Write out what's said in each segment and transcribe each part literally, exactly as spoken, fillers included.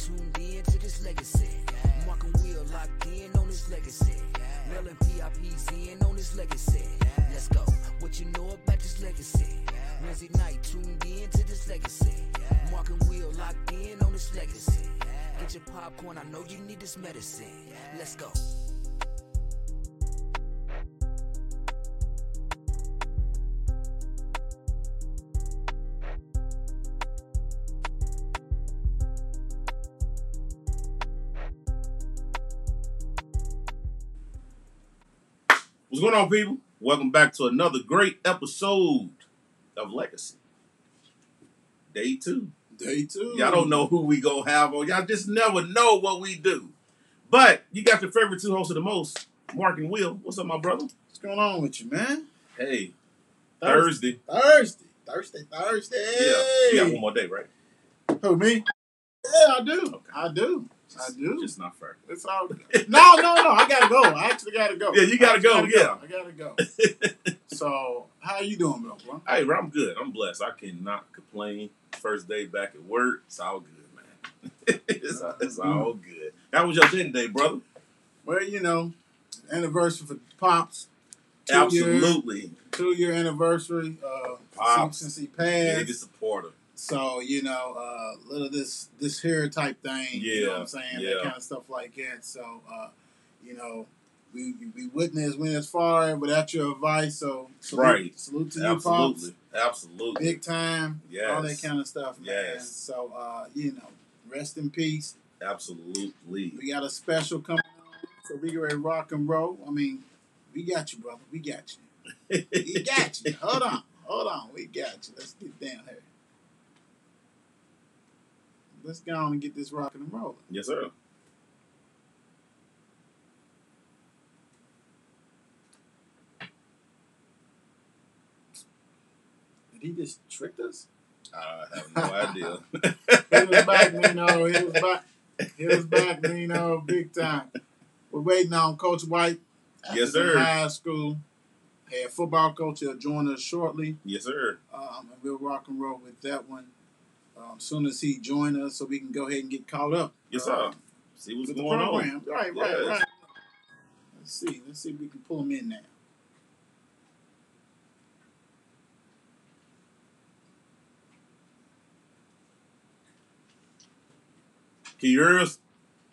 tuned in to this legacy. Mark and Will locked in on this legacy. Mel and P I P's in on this legacy. Let's go. What you know about this legacy? Wednesday night tuned in to this legacy. Mark and Will locked in on this legacy. Get your popcorn, I know you need this medicine. Let's go. What's going on, people? Welcome back to another great episode of Legacy. Day two. Day two. Y'all don't know who we gonna have on. Y'all just never know what we do. But you got your favorite two hosts of the most, Mark and Will. What's up, my brother? What's going on with you, man? Hey, Thursday. Thursday. Thursday. Thursday. Yeah, you got one more day, right? Who, me? Yeah, I do. Okay. I do. Just, I do. Just not fair. It's all good. No, no, no. I gotta go. I actually gotta go. Yeah, you gotta go. Gotta Yeah, I gotta go. So, how you doing, bro? bro? Hey, I'm good. I'm blessed. I cannot complain. First day back at work. It's all good, man. it's, all, it's all good. How was your day today, brother? Well, you know, anniversary for Pops. Two Absolutely. Year, two year anniversary. Uh, Pops. Since he passed. Big supporter. So, you know, uh, little this this here type thing, Yeah, you know what I'm saying? yeah. That kind of stuff like that. So, uh, you know, we we wouldn't as went as far without your advice. So, salute, Right. salute to you, Absolutely. Pops. Absolutely. Big time. Yes. All that kind of stuff, man. Yes. So, uh, you know, rest in peace. Absolutely. We got a special coming on, so we get ready to rock and roll. I mean, we got you, brother. We got you. We got you. Hold on. Hold on. We got you. Let's get down here. Let's go on and get this rocking and rolling. Yes, sir. Did he just trick us? I have no idea. He was back, Nino. He was back. He was back, Nino, big time. We're waiting on Coach White. Yes, sir. High school. Had football coach. He'll join us shortly. Yes, sir. Um, and we'll rock and roll with that one. Um, soon as he joins us, so we can go ahead and get caught up. Yes, sir. Uh, See what's with going the on. program. Right, right, Yes. right. Let's see. Let's see if we can pull him in now. Can you hear us?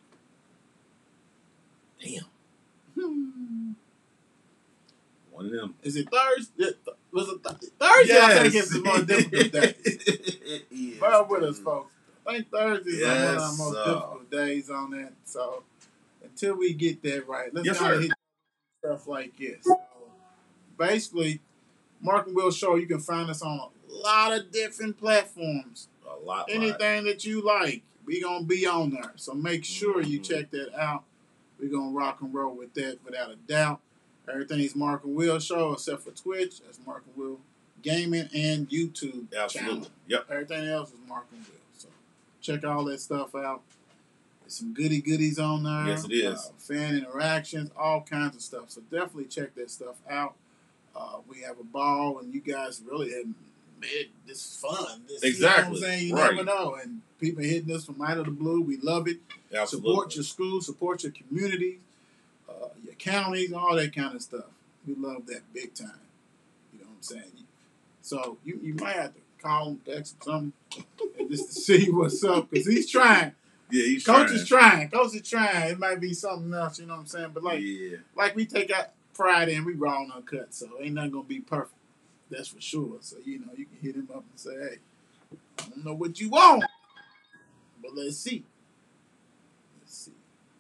Damn. Hmm. One of them. Is it Thursday? Was it th- Thursday? I think it's the more difficult day. It is. Bear with us, folks. I think Thursday is one of our Yes, most sir. difficult days on that. So until we get that right, let's Yes, kind of sir. hit stuff like this. So basically, Mark and Will Show, you can find us on a lot of different platforms. A lot. Anything that you like, we going to be on there. So make sure you Mhm. check that out. We're going to rock and roll with that without a doubt. Everything's Mark and Will Show except for Twitch. That's Mark and Will Gaming and YouTube Absolutely. channel. Yep. Everything else is Mark and Will. So check all that stuff out. There's some goody goodies on there. Yes, it is. Uh, fan interactions, all kinds of stuff. So definitely check that stuff out. Uh, we have a ball, and you guys really have made this fun. This, Exactly. You know what I'm saying? You Right. never know. And people hitting us from out of the blue. We love it. Absolutely. Support your school, support your community, uh, your counties, all that kind of stuff. We love that big time. You know what I'm saying? So you, you might have to call him, text him something, and just to see what's up, because he's trying. Yeah, he's Coach trying. is trying. Coach is trying. It might be something else, you know what I'm saying? But like, yeah. like we take out Friday and we raw and uncut, so ain't nothing gonna be perfect. That's for sure. So you know, you can hit him up and say, "Hey, I don't know what you want, but let's see. Let's see."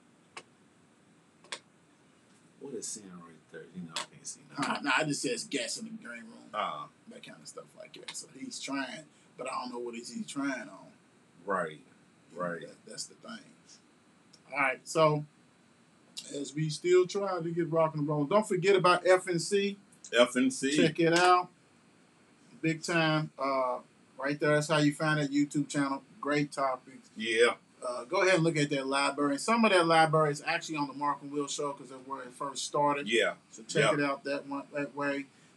What is saying right there? You know, I can't see nothing. Nah, nah, I just says gas in the green room, Ah, that kind of stuff like that. So he's trying, but I don't know what he's trying on. right. Right. That, that's the thing. All right, so as we still try to get rock and roll, don't forget about F N C. F N C. Check it out. Big time. Uh, right there. That's how you find that YouTube channel. Great topics. Yeah. Uh, go ahead and look at that library. And some of that library is actually on the Mark and Will Show because that's where it first started. Yeah. So check Yep. it out that one that way.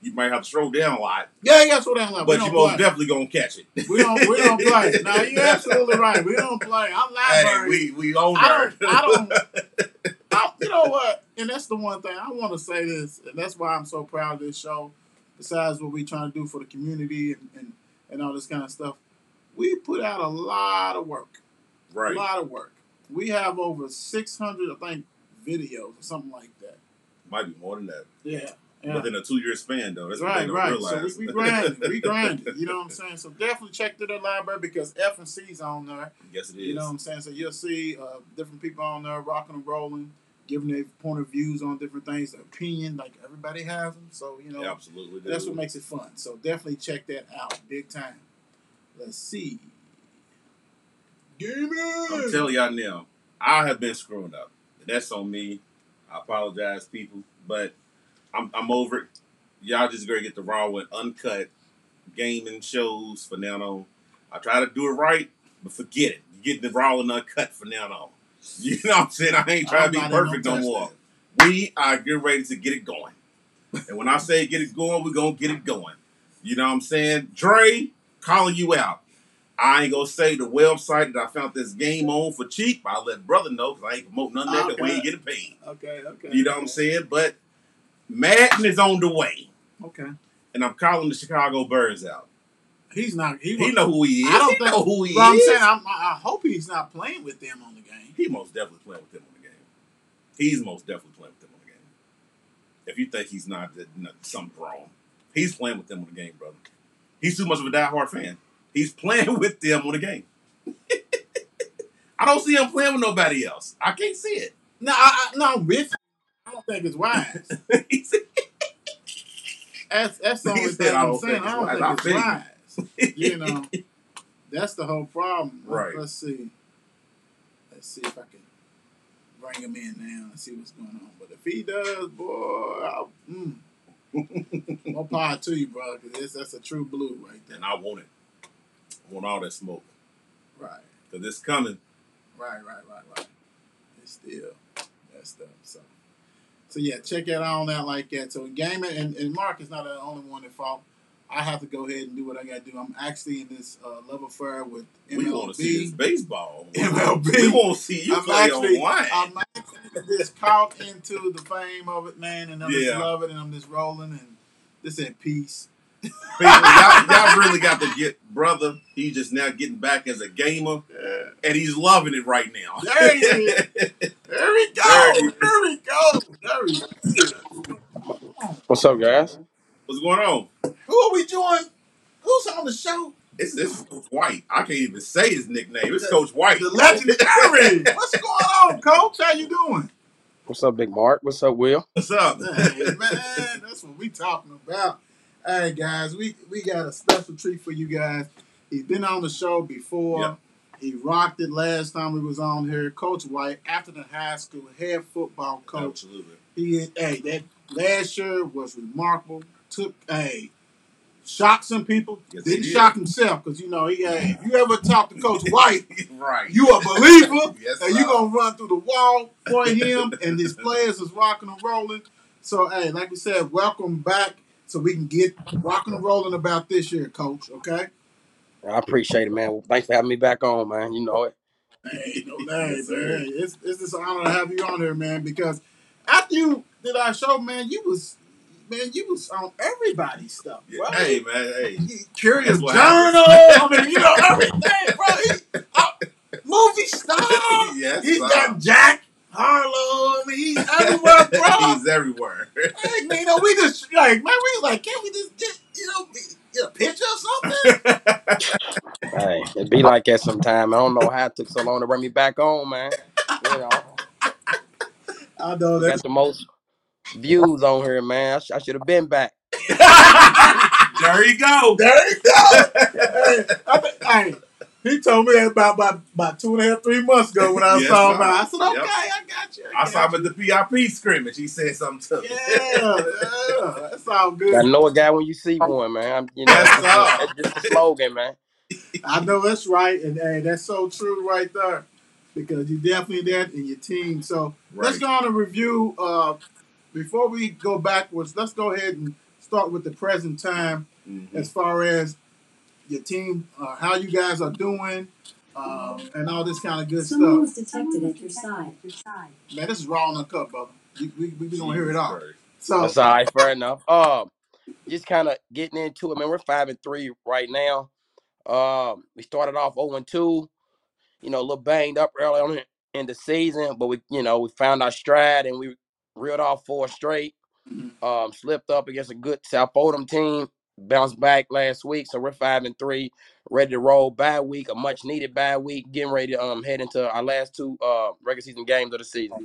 you might have to throw down a lot. Yeah, you got to throw down a lot. But you most play. definitely gonna catch it. We don't. We don't play. No, you're absolutely right. We don't play. I'm library. Hey, we we own I don't. her. I don't. I, you know what? And that's the one thing I want to say this, and that's why I'm so proud of this show. Besides what we trying to do for the community and, and, and all this kind of stuff, we put out a lot of work. Right. A lot of work. We have over six hundred, I think, videos or something like that. Might be more than that. Yeah. Yeah. Within a two-year span, though. That's what Right, they don't right. realize. So we, we grinded. We grinded. You know what I'm saying? So definitely check to the library because F and C's on there. Yes, it is. You know what I'm saying? So you'll see uh, different people on there rocking and rolling, giving their point of views on different things, their opinion, like everybody has them. So, you know, yeah, absolutely. that's what makes it fun. So definitely check that out big time. Let's see. Gaming! I'm telling y'all now, I have been screwing up. That's on me. I apologize, people. But I'm, I'm over it. Y'all just gonna get the raw and uncut gaming shows for now on. I try to do it right, but forget it. You get the raw and uncut for now on. You know what I'm saying? I ain't trying to be perfect no more. We are getting ready to get it going. And when I say get it going, we're gonna get it going. You know what I'm saying? Dre, calling you out. I ain't gonna say the website that I found this game on for cheap. I'll let brother know because I ain't promoting none of that Okay. because we ain't getting paid. Okay, okay. You know what I'm saying? But Madden is on the way. Okay. And I'm calling the Chicago Bears out. He's not. He, He know who he is. I don't he think, know who he well, is. I'm saying, I'm, I hope he's not playing with them on the game. He most definitely playing with them on the game. He's most definitely playing with them on the game. If you think he's not, not something wrong. He's playing with them on the game, brother. He's too much of a diehard fan. He's playing with them on the game. I don't see him playing with nobody else. I can't see it. No, I, I, no, with I don't think it's wise. That's that's the only He thing said, "I I'm don't saying. think I don't it's think wise." it's I wise. You know, that's the whole problem. Right. Let's see. Let's see if I can bring him in now and see what's going on. But if he does, boy, I'll, mm, more power to you, bro. Because that's a true blue right there. And I want it. I want all that smoke. Right. Because it's coming. Right, right, right, right. It's still that stuff. So, so yeah, check that out on that like that. So gaming and, and Mark is not the only one at fault. I have to go ahead and do what I got to do. I'm actually in this uh, love affair with M L B. We want to see this baseball. M L B. We want to see you I'm play actually, online. I'm actually just caught into the fame of it, man, and I just Yeah. love it, and I'm just rolling and just at peace. People, y'all, y'all really got to get, brother, he's just now getting back as a gamer, Yeah. and he's loving it right now. There he is. There we go. There we go. There we go. What's up, guys? What's going on? Who are we doing? Who's on the show? It's this Coach White. I can't even say his nickname. It's Coach White. The legendary. What's going on, Coach? How you doing? What's up, Big Mark? What's up, Will? What's up? Hey, man, that's what we talking about. Hey, guys, we, we got a special treat for you guys. He's been on the show before. Yep. He rocked it last time we was on here. Coach White, after the high school head football coach. Absolutely. He, hey, that last year was remarkable. Took, hey, shocked some people. Yes, he Didn't did. shock himself because, you know, he, hey, if you ever talk to Coach White, Right. you a believer, Yes, and sir. you gonna run through the wall for him, and his players is rocking and rolling. So, hey, like we said, welcome back, so we can get rocking and rolling about this year, Coach. Okay? I appreciate it, man. Thanks for having me back on, man. You know it. Hey, no, hey, Yes, man, sir. hey, it's it's just an honor to have you on here, man. Because after you did our show, man, you was man, you was on everybody's stuff, Yeah. bro. Hey, man, hey. He- Curious That's what Journal. I mean, you know everything, bro. He, uh, movie star. Yes, He's sir. got Jack Harlow. I mean, he's everywhere, bro. He's everywhere. Hey, man, you know, we just like, man, we like, can't we just get, you know, get a picture or something? Hey, it be like that sometime. I don't know how it took so long to bring me back on, man. You know, I know we that's got the most views on here, man. I, sh- I should have been back. There you go. there you go. Hey, I think, hey, he told me that about, about about two and a half, three months ago when I Yes, saw him. sir. I said, okay, Yep. I got you. I, I got saw him you. at the P I P scrimmage. He said something to me. Yeah, yeah, that's all You good. gotta know a guy when you see one, man. I'm, you know, Yes, that's, sir. that's just the slogan, man. I know that's right, and hey, that's so true right there, because you definitely that in your team. So let's Right. go on and review. Uh, before we go backwards, let's go ahead and start start with the present time Mhm. as far as your team, uh, how you guys are doing, um, and all this kind of good Someone stuff. was detected at your side. Man, this is raw on the cup, brother. We we, we gonna hear it Jesus all. Christ. So That's all right, fair enough. Um, just kind of getting into it, man. We're five and three right now. Um, we started off zero and two. You know, a little banged up early on in in the season, but we, you know, we found our stride and we reeled off four straight. mhm. Um, slipped up against a good South Oldham team. Bounced back last week, so we're five and three, ready to roll. Bye week, a much needed bye week, getting ready to um head into our last two uh regular season games of the season.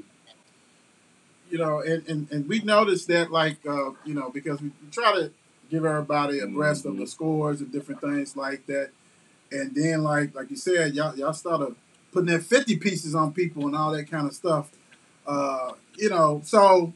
you know, and, and, and we noticed that, like, uh, you know, because we, we try to give everybody abreast of the Mhm. scores and different things like that. And then, like like you said, y'all y'all started putting that fifty pieces on people and all that kind of stuff. Uh, you know, so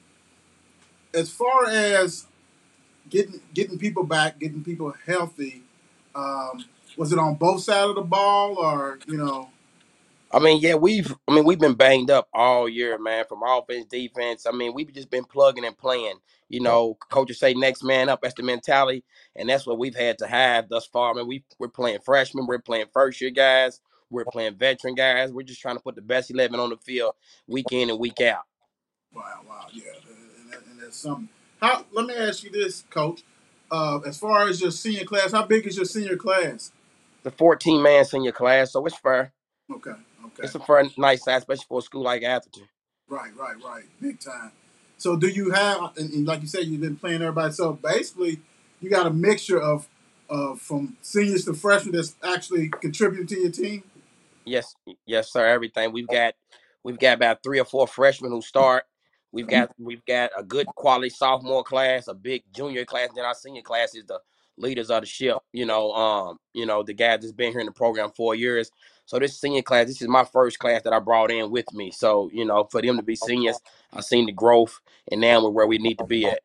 as far as getting getting people back, getting people healthy, um, was it on both sides of the ball, or you know? I mean, yeah, we've I mean we've been banged up all year, man, from offense, defense. I mean, we've just been plugging and playing. You know, coaches say next man up. That's the mentality, and that's what we've had to have thus far. I mean, we we're playing freshmen, we're playing first year guys, we're playing veteran guys. We're just trying to put the best eleven on the field week in and week out. Wow, wow, yeah, and, that, and that's something. How? Let me ask you this, Coach. Uh, as far as your senior class, how big is your senior class? The fourteen man senior class, so it's fair. Okay, okay, It's a fair, nice size, especially for a school like Atherton. right, right, right, big time. So, do you have? And, and like you said, you've been playing everybody. So, basically, you got a mixture of, of from seniors to freshmen that's actually contributing to your team. Yes, yes, sir. Everything we've got, we've got about three or four freshmen who start. We've got we've got a good quality sophomore class, a big junior class. Then our senior class is the leaders of the ship. You know, um, you know the guys that's been here in the program four years. So this senior class, this is my first class that I brought in with me. So you know, for them to be seniors, I've seen the growth, and now we're where we need to be at.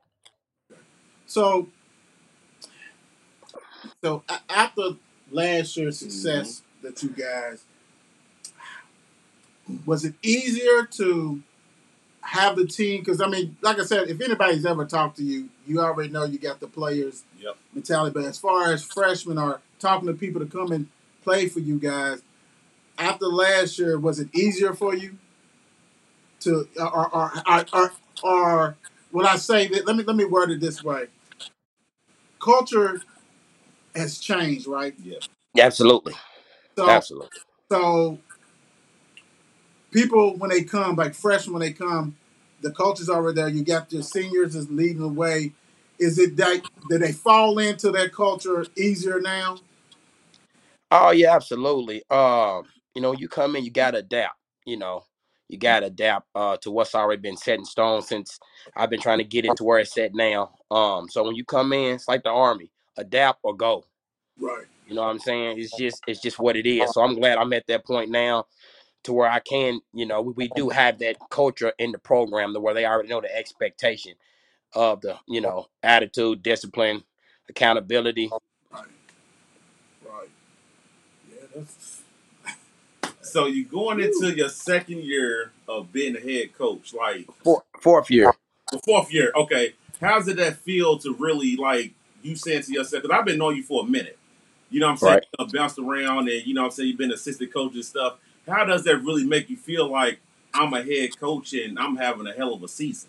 So, so a- after last year's Mhm. success that you guys, was it easier to have the team? Because I mean, like I said, if anybody's ever talked to you, you already know you got the players Yep. mentality. But as far as freshmen are talking to people to come and play for you guys, after last year, was it easier for you to, or or or, or, or will I say that? Let me let me word it this way: culture has changed, right? Yep. Absolutely, So absolutely. so people when they come, like freshmen when they come, the culture's already there. You got your seniors is leading the way. Is it that do they fall into that culture easier now? Oh yeah, absolutely. Um, you know, you come in, you gotta adapt. You know, you gotta adapt uh to what's already been set in stone since I've been trying to get it to where it's at now. Um, so when you come in, it's like the army, adapt or go. Right, You know what I'm saying? It's just it's just what it is. So I'm glad I'm at that point now to where I can, you know, we, we do have that culture in the program to where they already know the expectation of the, you know, attitude, discipline, accountability. right, right. Yeah, that's So you going into your second year of being a head coach, like Four, fourth year, the fourth year. Okay, how does it that feel to really like you saying to yourself? Because I've been knowing you for a minute. You know what I'm saying? right? You know, bounced around and you know what I'm saying you've been assistant coach and stuff. How does that really make you feel like I'm a head coach and I'm having a hell of a season?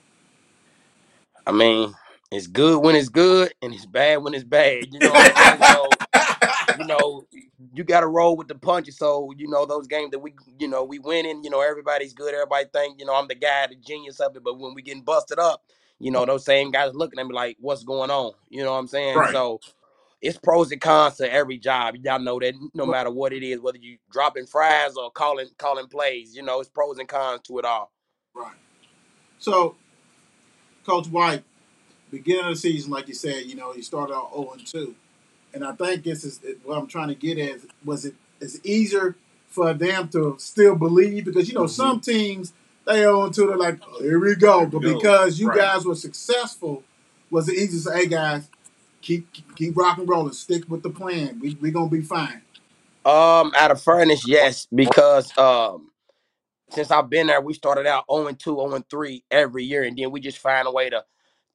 I mean, it's good when it's good and it's bad when it's bad. You know what I'm saying? So, you know, you got to roll with the punches. So, you know, those games that we, you know, we winning, you know, everybody's good. Everybody think, you know, I'm the guy, the genius of it. But when we getting busted up, you know, those same guys looking at me like, what's going on? You know what I'm saying? Right. So it's pros and cons to every job. Y'all know that no matter what it is, whether you dropping fries or calling calling plays, you know, it's pros and cons to it all. right. So, Coach White, beginning of the season, like you said, you know, you started out zero and two, and I think this is what I'm trying to get at. Was it is easier for them to still believe because you know Mhm. some teams they zero and two, they're like, oh, here we go, Here we but go. because you Right. guys were successful, was it easy to say, hey guys, keep keep, keep rock and rolling, stick with the plan. We we gonna be fine. Um, out of fairness, yes, because um since I've been there, we started out zero and two, zero and three every year, and then we just find a way to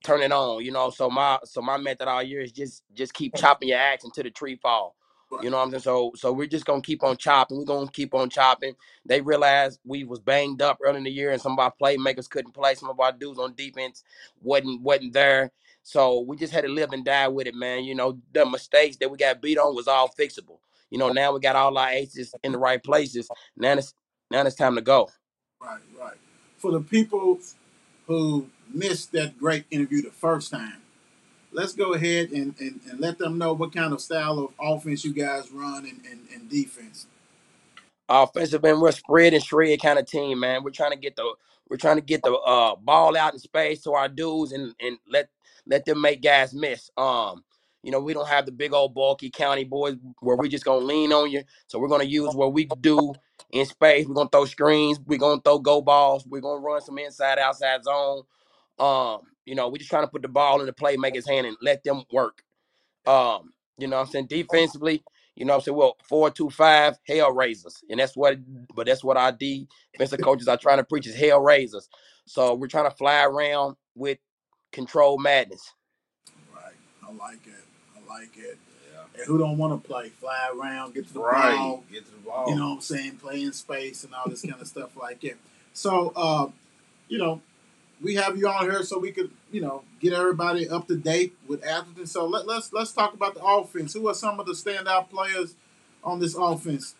turn it on. You know, so my so my method all year is just just keep chopping your axe until the tree fall. Right. You know what I'm saying? So so we're just gonna keep on chopping. We're gonna keep on chopping. They realized we was banged up early in the year, and some of our playmakers couldn't play. Some of our dudes on defense wasn't wasn't there. So we just had to live and die with it, man. You know, the mistakes that we got beat on was all fixable. You know, now we got all our aces in the right places. Now it's now it's time to go. Right, right. For the people who missed that great interview the first time, let's go ahead and, and, and let them know what kind of style of offense you guys run and, and, and defense. Offensive and we're spread and shred kind of team, man. We're trying to get the we're trying to get the uh, ball out in space to our dudes and and let let them make guys miss. Um, you know, we don't have the big old bulky county boys where we just gonna lean on you. So we're gonna use what we do in space. We're gonna throw screens. We're gonna throw go balls. We're gonna run some inside outside zone. Um, you know, we just trying to put the ball in the play, make his hand, and let them work. Um, you know what I'm saying? Defensively, you know what I'm saying? Well, four two five, hell raisers. And that's what but that's what our defensive coaches are trying to preach is hell raisers. So we're trying to fly around with control madness. Right. I like it. I like it. Yeah. And who don't want to play? Fly around, get to the Right. ball. Get to the ball. You know what I'm saying? Play in space and all this kind of stuff like that. So, uh, you know, we have you on here so we could, you know, get everybody up to date with Atherton. So let, let's let's talk about the offense. Who are some of the standout players on this offense?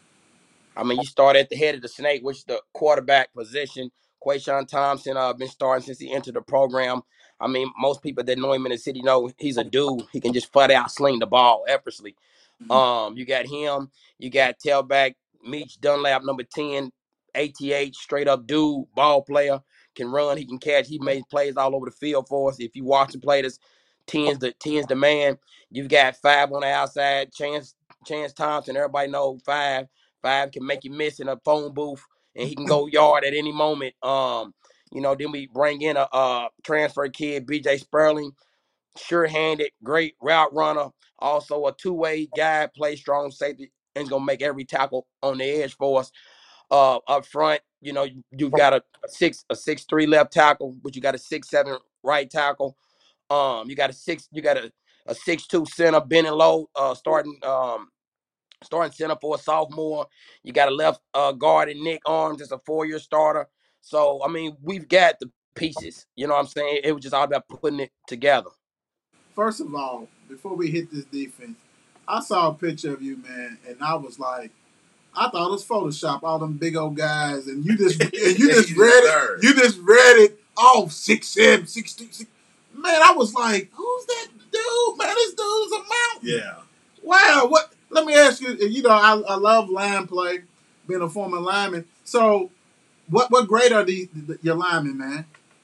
I mean, you start at the head of the snake, which is the quarterback position. Quayshawn Thompson uh been starting since he entered the program. I mean, most people that know him in the city know he's a dude. He can just flat out sling the ball effortlessly. Um, you got him. You got tailback Meach Dunlap, number ten, A T H, straight up dude, ball player, can run, he can catch. He made plays all over the field for us. If you watch him play this, tens the tens the man. You've got five on the outside, Chance Chance Thompson. Everybody know five. Five can make you miss in a phone booth, and he can go yard at any moment. Um, you know, then we bring in a, a transfer kid, B J Sperling, sure-handed, great route runner, also a two-way guy, play strong safety, and he's gonna make every tackle on the edge for us. Uh, up front, you know, you, you've got a, a six a six three left tackle, but you got a six seven right tackle. Um, you got a six, you got a, a six two center, bending low, uh, starting um starting center for a sophomore. You got a left uh, guard in Nick Arms, it's a four-year starter. So I mean, we've got the pieces. You know what I'm saying? It was just all about putting it together. First of all, before we hit this defense, I saw a picture of you, man, and I was like, I thought it was Photoshop, all them big old guys, and you just and you just read it. You just read it. Oh, six seven, six two, six. Man, I was like, who's that dude? Man, this dude's a mountain. Yeah. Wow. What? Let me ask you. You know, I, I love line play, being a former lineman. So, what what grade are the, the your linemen, man?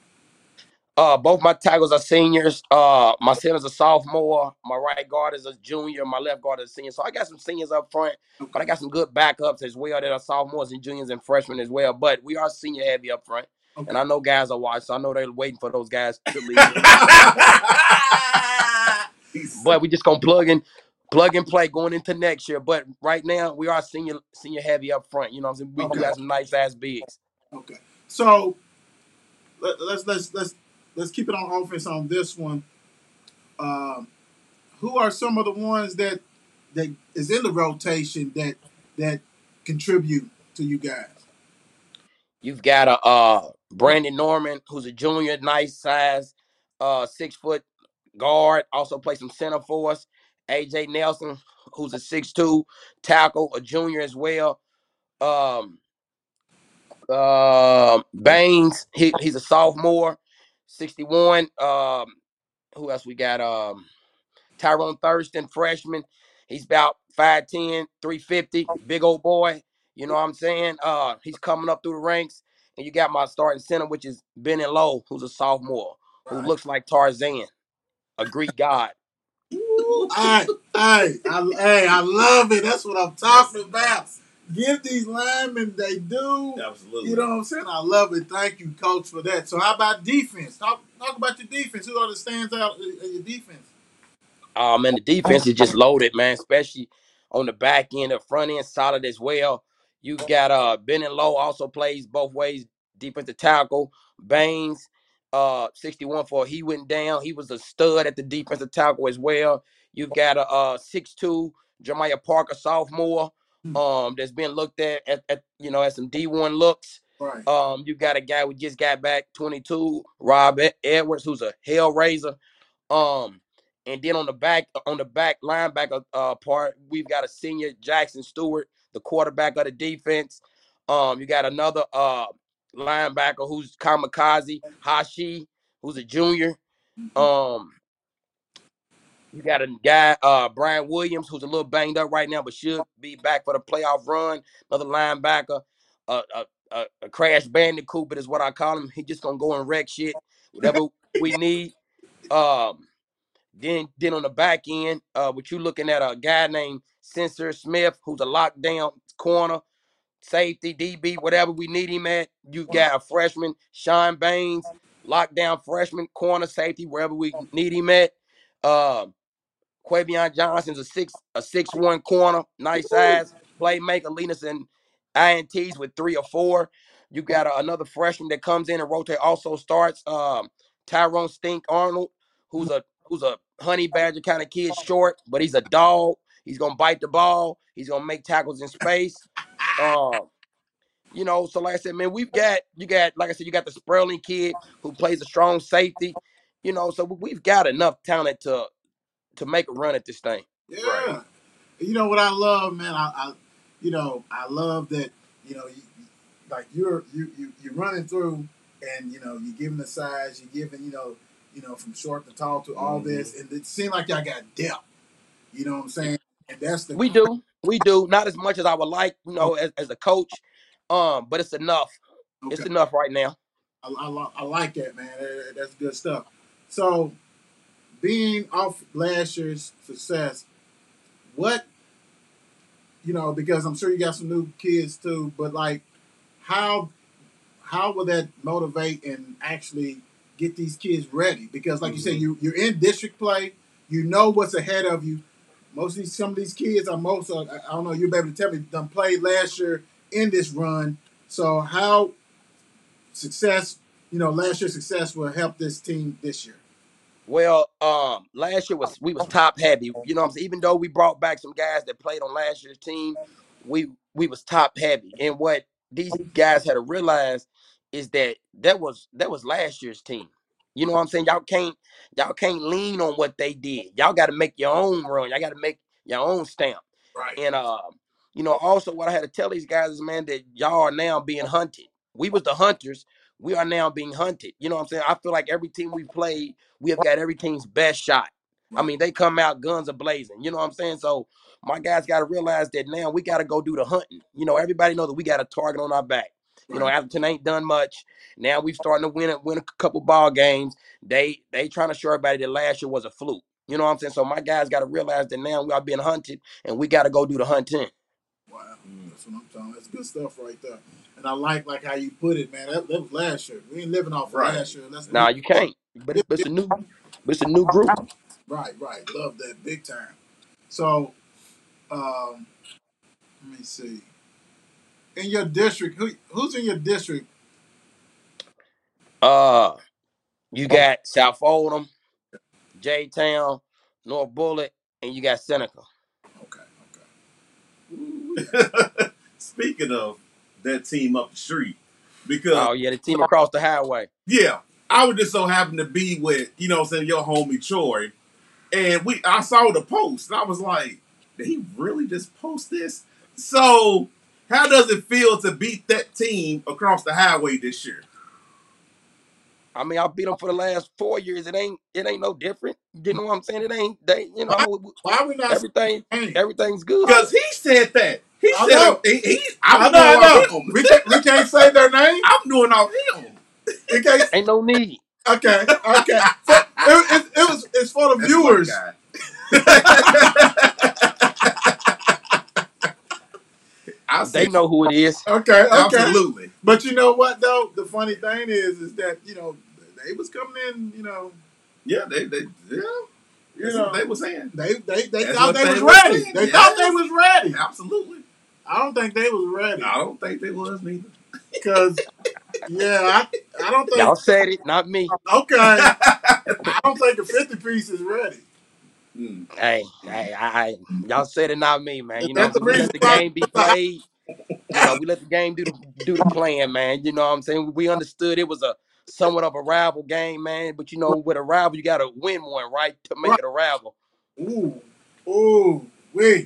Uh, both my tackles are seniors. Uh, my center's a sophomore. My right guard is a junior. My left guard is a senior. So I got some seniors up front, Okay. but I got some good backups as well that are sophomores and juniors and freshmen as well. But we are senior heavy up front, Okay. and I know guys are watching. So I know they're waiting for those guys to leave. But we just gonna plug in, plug and play going into next year. But right now we are senior senior heavy up front. You know what I'm saying? We Okay. do got some nice ass bigs. Okay. So let, let's let's let's let's keep it on offense on this one. Um, who are some of the ones that that is in the rotation that that contribute to you guys? You've got a uh, Brandon Norman, who's a junior, nice size, uh, six foot guard. Also plays some center for us. A J Nelson, who's a six two tackle, a junior as well. Um, uh, Baines, he, he's a sophomore, sixty-one. Um, who else we got? Um, Tyrone Thurston, freshman. He's about five ten, three fifty, big old boy. You know what I'm saying? Uh, he's coming up through the ranks. And you got my starting center, which is Benny Lowe, who's a sophomore, who Right. looks like Tarzan, a Greek god. I, I, I, hey, I love it. That's what I'm talking about. Give these linemen they do. Absolutely. You know what I'm saying? I love it. Thank you, Coach, for that. So how about defense? Talk talk about your defense. Who are the stands out in your defense? Um, and the defense is just loaded, man, especially on the back end. The front end solid as well. You've got uh Benny Lowe also plays both ways, defensive tackle. Baines, uh, sixty-one for he went down. He was a stud at the defensive tackle as well. You've got a uh, six two Jemiah Parker, sophomore, um, that's been looked at, at, at you know, at some D one looks. Right. Um, you got a guy who just got back, twenty-two, Rob Edwards, who's a hellraiser. Um, and then on the back, on the back linebacker uh, part, we've got a senior Jackson Stewart, the quarterback of the defense. Um, you got another uh linebacker who's kamikaze, Hashi, who's a junior. Um, you got a guy, uh, Brian Williams, who's a little banged up right now, but should be back for the playoff run. Another linebacker, uh, a, a, a crash bandicoot, but is what I call him. He just gonna go and wreck shit, whatever we need. Um, then, then on the back end, uh, what you looking at a guy named Sensor Smith, who's a lockdown corner, safety, D B, whatever we need him at. You got a freshman, Sean Baines, lockdown freshman, corner safety, wherever we need him at. Uh, Quavion Johnson's a six a six one corner, nice size playmaker, leading us in I N Ts with three or four. You got a, another freshman that comes in and rotate, also starts. Um, Tyrone Stink Arnold, who's a who's a honey badger kind of kid, short, but he's a dog. He's gonna bite the ball. He's gonna make tackles in space. Um, you know, so like I said, man, we've got you got like I said, you got the Sperling kid who plays a strong safety. You know, so we've got enough talent to to make a run at this thing. Yeah. Right. You know what I love, man? I, I you know, I love that, you know, you, like you're you, you you're running through and you know, you're giving the size, you're giving, you know, you know, from short to tall to all mm-hmm. this, and it seems like y'all got depth. You know what I'm saying? And that's the We do. We do. Not as much as I would like, you know, okay. as, as a coach. Um, but it's enough. Okay. It's enough right now. I, I, I like that, man. That's good stuff. So being off last year's success, what, you know, because I'm sure you got some new kids too, but like how how will that motivate and actually get these kids ready? Because like mm-hmm. you said, you you're in district play, you know what's ahead of you. Most of these some of these kids are most uh, I don't know, you'll be able to tell me done played last year in this run. So how success, you know, last year's success will help this team this year? Well, um, last year was we was top heavy. You know what I'm saying? Even though we brought back some guys that played on last year's team, we we was top heavy. And what these guys had to realize is that that was that was last year's team. You know what I'm saying? Y'all can't y'all can't lean on what they did. Y'all got to make your own run. Y'all got to make your own stamp. Right. And uh, you know, also what I had to tell these guys is, man, that y'all are now being hunted. We was the hunters. We are now being hunted. You know what I'm saying? I feel like every team we played, we have got every team's best shot. I mean, they come out guns a blazing. You know what I'm saying? So my guys got to realize that now we got to go do the hunting. You know, everybody knows that we got a target on our back. You know, Atherton ain't done much. Now we've starting to win, win a couple ball games. They they trying to show everybody that last year was a fluke. You know what I'm saying? So my guys got to realize that now we are being hunted, and we got to go do the hunting. Wow, that's what I'm talking. That's good stuff right there. And I like like how you put it, man. That, that was last year. We ain't living off of right. last year. That's nah, you can't. But it's, it's a new, it's a new group. Right, right. Love that big time. So, um, let me see. In your district, who who's in your district? Uh, you got South Oldham, J-Town, North Bullitt, and you got Seneca. Okay, okay. Speaking of that team up the street, because oh yeah, the team across the highway. Yeah, I was just so happen to be with, you know what I'm saying, your homie Troy, and we I saw the post and I was like, did he really just post this? So how does it feel to beat that team across the highway this year? I mean, I beat them for the last four years. It ain't, it ain't no different. You know what I'm saying? It ain't, they, you know, why, why are we not everything, everything's good. Because he said that. He I said, know. He, he, I'm I know, doing I off know. him. We can't, we can't say their name. I'm doing off him. Okay. Ain't no need. Okay, okay. So, it, it, it was, it's for the That's viewers. I They know who it is. Okay, okay. Absolutely. But you know what, though? The funny thing is, is that, you know, they was coming in, you know. Yeah, they, they, yeah. You That's know, what they were saying. They, they, they That's thought they, they was were ready. saying. They Yes. thought they was ready. Absolutely. I don't think they was ready. I don't think they was neither. Because yeah, I I don't Y'all think said it, not me. okay. I don't think a fifty piece is ready. Mm. Hey, hey, I, I, y'all said it, not me, man. Is You know what that I'm the saying? We reason let the why? game be played. You know, we let the game do the do the playing, man. You know what I'm saying? We understood it was a somewhat of a rival game, man. But you know, with a rival, you gotta win one, right? To make Right. it a rival. Ooh, ooh, wait,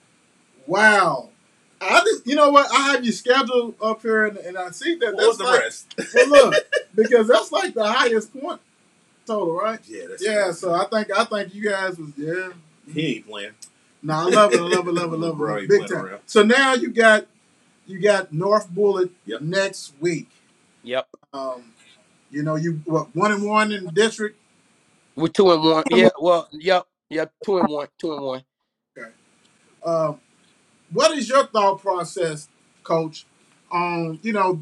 wow. I just, you know what? I have you scheduled up here, and, and I see that What was that's the like. rest? Well, look, because that's like the highest point total, right? Yeah, that's Yeah. crazy. So I think I think you guys was yeah. He ain't playing. No, I love it. I love it. Love it. Love it. Bro, Love it. he Big went time. around. So now you got you got North Bullet Yep. next week. Yep. Um, you know you what one and one in the district. We're two and one. Yeah. Well, yep. Yep. Two and one. Two and one. Okay. Um, what is your thought process, Coach, on you know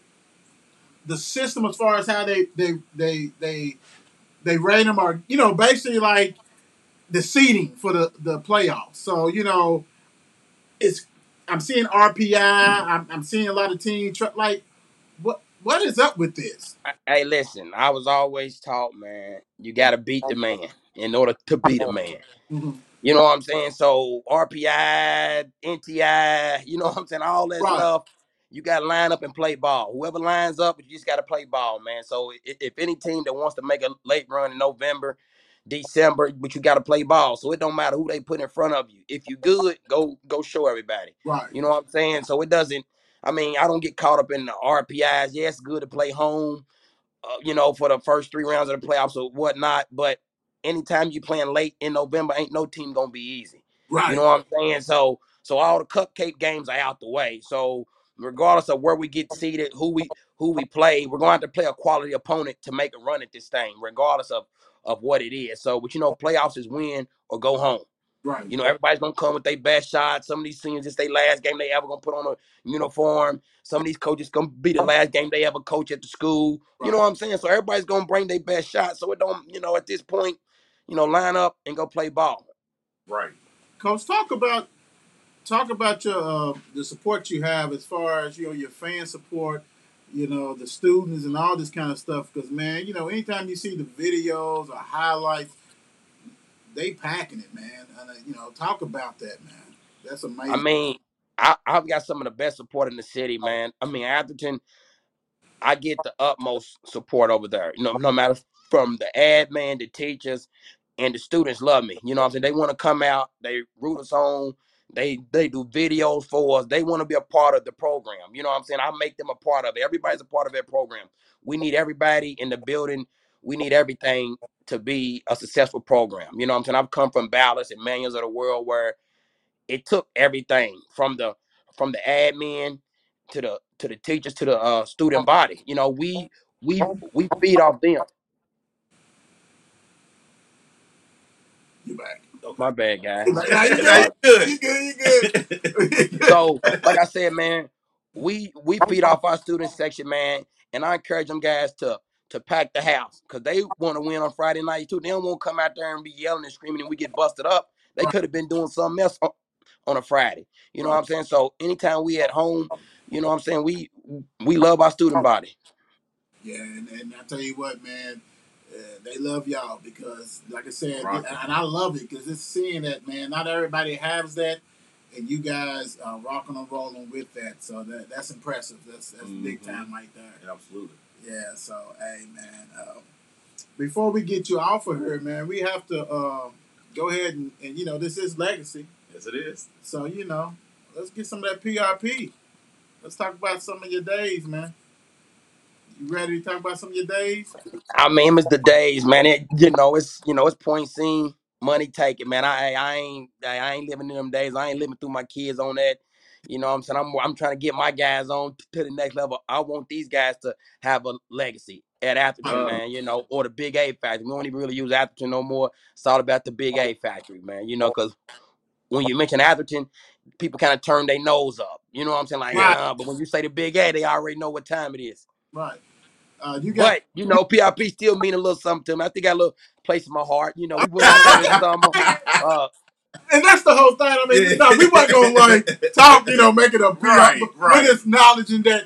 the system as far as how they they they they they rate them, or you know basically like the seeding for the the playoffs. So you know it's I'm seeing R P I. I'm, I'm seeing a lot of teams try, like what what is up with this? Hey, listen. I was always taught, man. You gotta beat the man in order to be the man. Mm-hmm. You know what I'm saying? So R P I, N T I, you know what I'm saying? All that Right, stuff. You got to line up and play ball. Whoever lines up, you just got to play ball, man. So if, if any team that wants to make a late run in November, December, but you got to play ball. So it don't matter who they put in front of you. If you good, go go show everybody. right, You know what I'm saying? So it doesn't. I mean, I don't get caught up in the R P Is. Yeah, it's good to play home uh, you know, for the first three rounds of the playoffs or whatnot. But anytime you playing late in November, ain't no team gonna be easy. You right, know what I'm saying? So, so all the cupcake games are out the way. So, regardless of where we get seated, who we who we play, we're going to have to play a quality opponent to make a run at this thing, regardless of of what it is. So, but you know, playoffs is win or go home. right, You know, everybody's gonna come with their best shot. Some of these seniors, it's their last game they ever gonna put on a uniform. Some of these coaches gonna be the last game they ever coach at the school. You right. know what I'm saying? So everybody's gonna bring their best shot. So it don't, you know, at this point, you know, line up and go play ball. Right. Coach, talk about talk about your uh, the support you have as far as you know your fan support, you know the students and all this kind of stuff. Because man, you know anytime you see the videos or highlights, they packing it, man. And uh, you know talk about that, man. That's I amazing. mean, I, I've got some of the best support in the city, man. I mean, Atherton, I get the utmost support over there. You know, no matter from the admin, the teachers, and the students love me. You know what I'm saying? They want to come out, they root us on, they they do videos for us. They want to be a part of the program. You know what I'm saying? I make them a part of it. Everybody's a part of that program. We need everybody in the building. We need everything to be a successful program. You know what I'm saying? I've come from Dallas and Manuals of the World where it took everything from the from the admin to the to the teachers to the uh, student body. You know, we we we feed off them. You back? Okay. My bad, guy. You back? Nah, you Now good? you You good? You good? So, like I said, man, we we feed off our student section, man, and I encourage them guys to to pack the house because they want to win on Friday night too. They don't want to come out there and be yelling and screaming and we get busted up. They Right, could have been doing something else on, on a Friday. You know what right. I'm saying? So anytime we at home, you know what I'm saying, we we love our student body. Yeah, and, and I tell you what, man, uh, they love y'all because, like I said, Rock. and I love it because it's seeing that, man. Not everybody has that, and you guys are rocking and rolling with that. So that that's impressive. That's that's Mhm. big time right there. Absolutely. Yeah. So hey, man. Uh, before we get you off of here, man, we have to uh, go ahead and, and you know this is legacy. Yes, it is. So you know, let's get some of that P R P. Let's talk about some of your days, man. You ready to talk about some of your days? I mean, it's the days, man. It, you know, it's you know, it's point seen, money taken, man. I I ain't I ain't living in them days. I ain't living through my kids on that. You know what I'm saying? I'm I'm trying to get my guys on to the next level. I want these guys to have a legacy at Atherton, Uh, man, you know, or the Big A factory. We don't even really use Atherton no more. It's all about the Big A factory, man. You know, because when you mention Atherton, people kind of turn their nose up. You know what I'm saying? Like, Right, uh, but when you say the Big A, they already know what time it is. right. Uh, you got But you know, P R P still mean a little something to me. I think I got a little place in my heart. You know, we went out there this summer. Uh, and that's the whole thing. I mean, Yeah. no, we weren't gonna like talk, you know, make it a P R, Right, but right. we're just acknowledging that,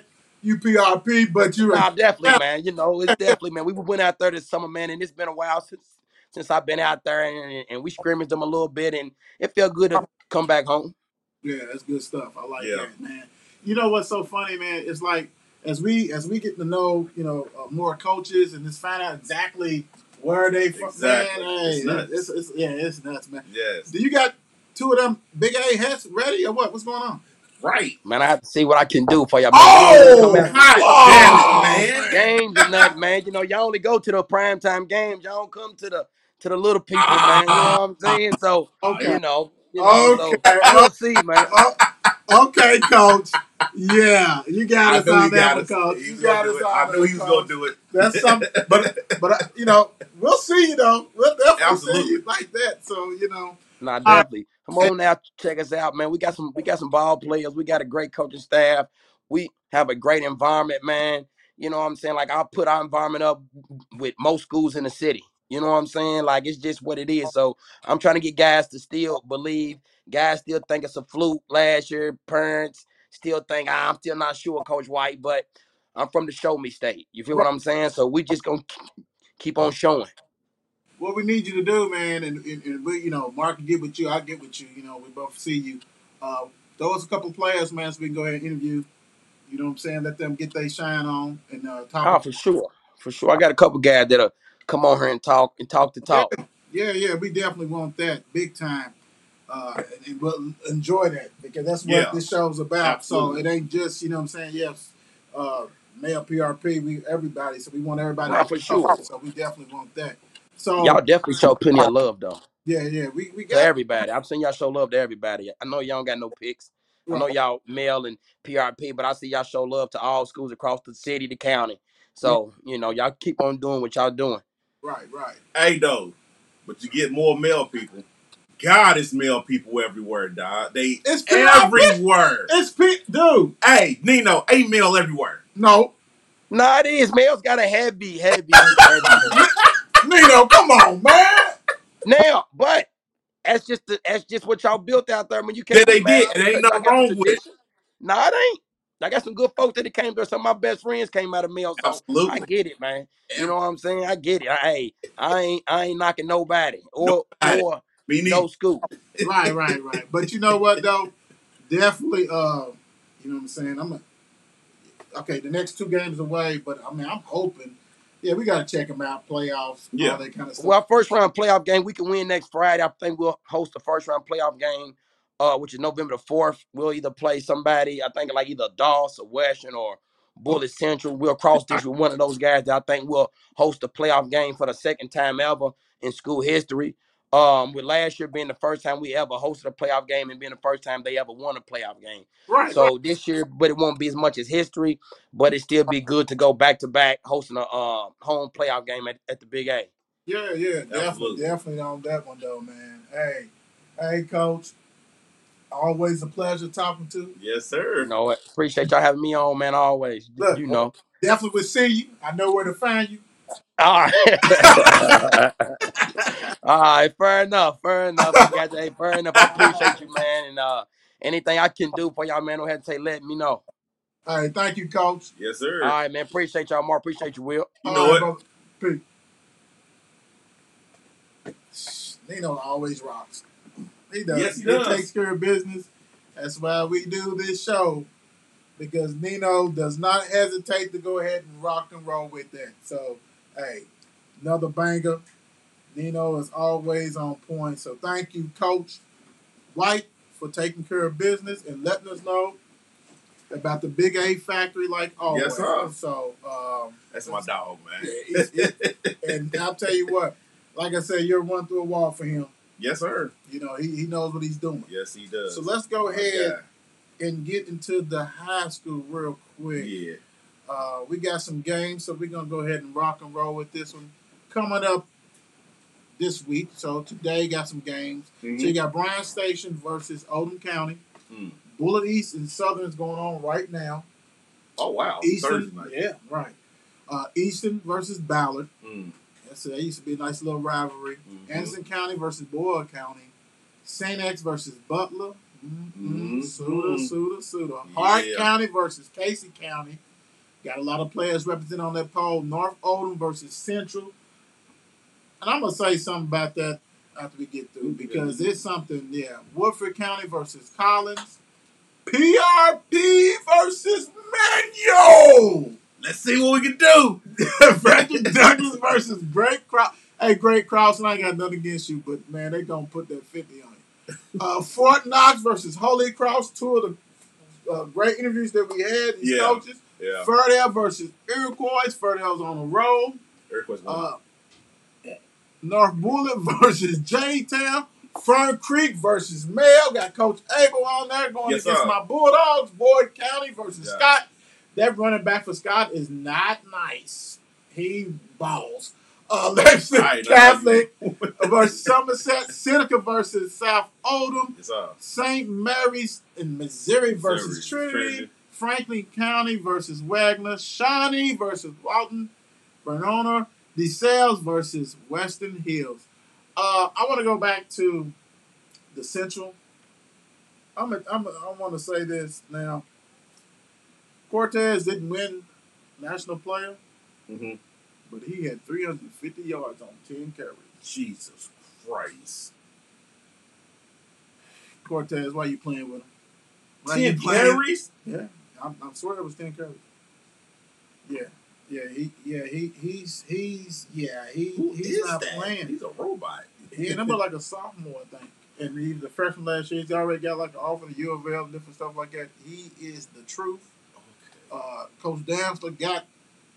U P R P, but you're Nah, a definitely, man. You know, it's definitely, man. We went out there this summer, man, and it's been a while since since I've been out there, and, and we scrimmaged them a little bit, and it felt good to come back home. Yeah, that's good stuff. I like Yeah. that, man. You know what's so funny, man? It's like as we as we get to know, you know, uh, more coaches and just find out exactly where they from. Exactly. Man, hey, It's nuts. It's, it's, yeah, it's nuts, man. Yes. Do you got two of them Big A hats ready or what? What's going on? Right. Man, I have to see what I can do for y'all. Oh, Come out hot oh, damn it, man. games and nothing, man. You know, y'all only go to the primetime games. Y'all don't come to the to the little people, man. You know what I'm saying? So, Okay. you know, you know, Okay. so we'll see, man. Oh, okay, coach. Yeah, you got I us knew on he that got one, us. coach. He You was got gonna us do it. on I that knew one, he was coach. gonna do it. That's something, but but uh, you know, we'll see you though. We'll definitely Absolutely. see you like that. So you know, Nah, uh, definitely. Come on now, check us out, man. We got some we got some ball players. We got a great coaching staff. We have a great environment, man. You know what I'm saying? Like I'll put our environment up with most schools in the city. You know what I'm saying? Like it's just what it is. So I'm trying to get guys to still believe. Guys still think it's a fluke last year. Parents still think ah, I'm still not sure, Coach White, but I'm from the show me state. You feel what I'm saying? So we just gonna keep on showing. what we need you to do, man, and, and, and we, you know, Mark can get with you. I get with you. You know, we both see you. Uh, throw us a couple of players, man, so we can go ahead and interview. You know what I'm saying? Let them get their shine on and uh, talk. Oh, for sure. For sure. I got a couple guys that'll come on here and talk and talk the Yeah, talk. yeah, yeah. We definitely want that big time. Uh, and, and we'll enjoy that because that's what Yeah. this show's about. Absolutely. So it ain't just, you know what I'm saying, yes, uh, male P R P, we everybody. So we want everybody Nah, to for be sure. covered. So we definitely want that. So Y'all definitely show plenty of love though yeah, yeah, we, we to got everybody. I'm saying y'all show love to everybody. I know y'all don't got no picks. I know right, y'all male and P R P, but I see y'all show love to all schools across the city, the county. yeah, So, you know, y'all keep on doing what y'all doing. right, right. Hey, though, but you get more male people. God, it's male people everywhere, dog. They It's P R P. everywhere. It's P, dude. Hey, Nino, a male everywhere. No, Nah, it is. Males got a heavy, heavy, heavy. Nino, come on, man. Now, but that's just the, that's just what y'all built out there. I mean, you That can't be they mad get, and ain't because y'all nothing got the wrong with it. tradition. Nah, it ain't. I got some good folks that came there. Some of my best friends came out of male, so I Absolutely. get it, man. You know what I'm saying? I get it. I, hey, I ain't I ain't knocking nobody or Nobody. or Me neither. no school. Right, right, right. But you know what though? Definitely, uh, you know what I'm saying. I'm a, okay. The next two games away, but I mean, I'm hoping. Yeah, we got to check them out. Playoffs, Yeah. all that kind of stuff. Well, first round playoff game, we can win next Friday. I think we'll host the first round playoff game, uh, which is November the fourth. We'll either play somebody, I think like either Doss or Western or Bullet Central. We'll cross this with one of those guys that I think will host the playoff game for the second time ever in school history. Um, with last year being the first time we ever hosted a playoff game and being the first time they ever won a playoff game. Right, So right. this year, but it won't be as much as history, but it still be good to go back to back hosting a uh, home playoff game at, at the Big A. Yeah, yeah, definitely, Absolutely. definitely on that one though, man. Hey, hey, coach. Always a pleasure talking to you. Yes, sir. You know, appreciate y'all having me on, man. Always, Look, you know. definitely will see you. I know where to find you. All right. All right, fair enough, fair enough. I got you. Hey, fair enough. I appreciate you, man. And uh, anything I can do for y'all, man, don't hesitate. Let me know. All right, thank you, coach. Yes, sir. All right, man. Appreciate y'all more. Appreciate you, Will. You All know right, it. brother. Peace. Nino always rocks. He does. Yes, he does. takes care of business. That's why we do this show, because Nino does not hesitate to go ahead and rock and roll with that. So, hey, another banger. Nino is always on point. So thank you, Coach White, for taking care of business and letting us know about the Big A Factory like always. Yes, sir. So um, That's my dog, man. Yeah, it's, it, and I'll tell you what, like I said, you're one through a wall for him. Yes, sir. You know, he, he knows what he's doing. Yes, he does. So let's go My ahead guy. and get into the high school real quick. Yeah. Uh, we got some games, so we're going to go ahead and rock and roll with this one. Coming up this week, so today got some games. Mm-hmm. So you got Bryan Station versus Oldham County. Mm. Bullet East and Southern is going on right now. Oh, wow. Eastern, Thursday night. yeah, right. Uh, Easton versus Ballard. Mm. That's, that used to be a nice little rivalry. Mm-hmm. Anderson County versus Boyle County. Saint X versus Butler. Mm-hmm. Mm-hmm. Suda, Suda, Suda. Hart Yeah. County versus Casey County. Got a lot of players represented on that poll. North Oldham versus Central. And I'm going to say something about that after we get through because it's something, yeah. Woodford County versus Collins. P R P versus Manual. Let's see what we can do. Frederick Douglass versus Great Cross. Hey, Great Cross, and I ain't got nothing against you, but, man, they going to put that fifty on you. Uh, Fort Knox versus Holy Cross, two of the uh, great interviews that we had, these Yeah. coaches. Yeah. Ferdale versus Iroquois. Ferdel's on the road. Iroquois won. Uh, North Bullitt versus J-Town. Fern Creek versus Mail. Got Coach Abel on there going Yes, against sir. my Bulldogs. Boyd County versus Yeah. Scott. That running back for Scott is not nice. He balls. Uh, Lexington I ain't Catholic versus Somerset. Seneca versus South Oldham. Yes, sir. Saint Mary's in Missouri versus Missouri, Trinity. Trinity. Franklin County versus Wagner. Shawnee versus Walton. Bernona. DeSales versus Western Hills. Uh, I want to go back to the Central. I'm a, I'm a, I want to say this now. Cortez didn't win National Player, Mm-hmm. but he had three hundred fifty yards on ten carries. Jesus Christ. Cortez, why you playing with him? Why Ten you playing? carries? Yeah, I'm, I'm sure it was ten carries. Yeah, yeah, he, yeah, he, he's, he's, yeah, he, Who he's is not that? playing. He's a robot. He ain't number like a sophomore, I think. And he's a freshman last year. He's already got like an offer to U of L and different stuff like that. He is the truth. Okay. Uh, Coach Damsler got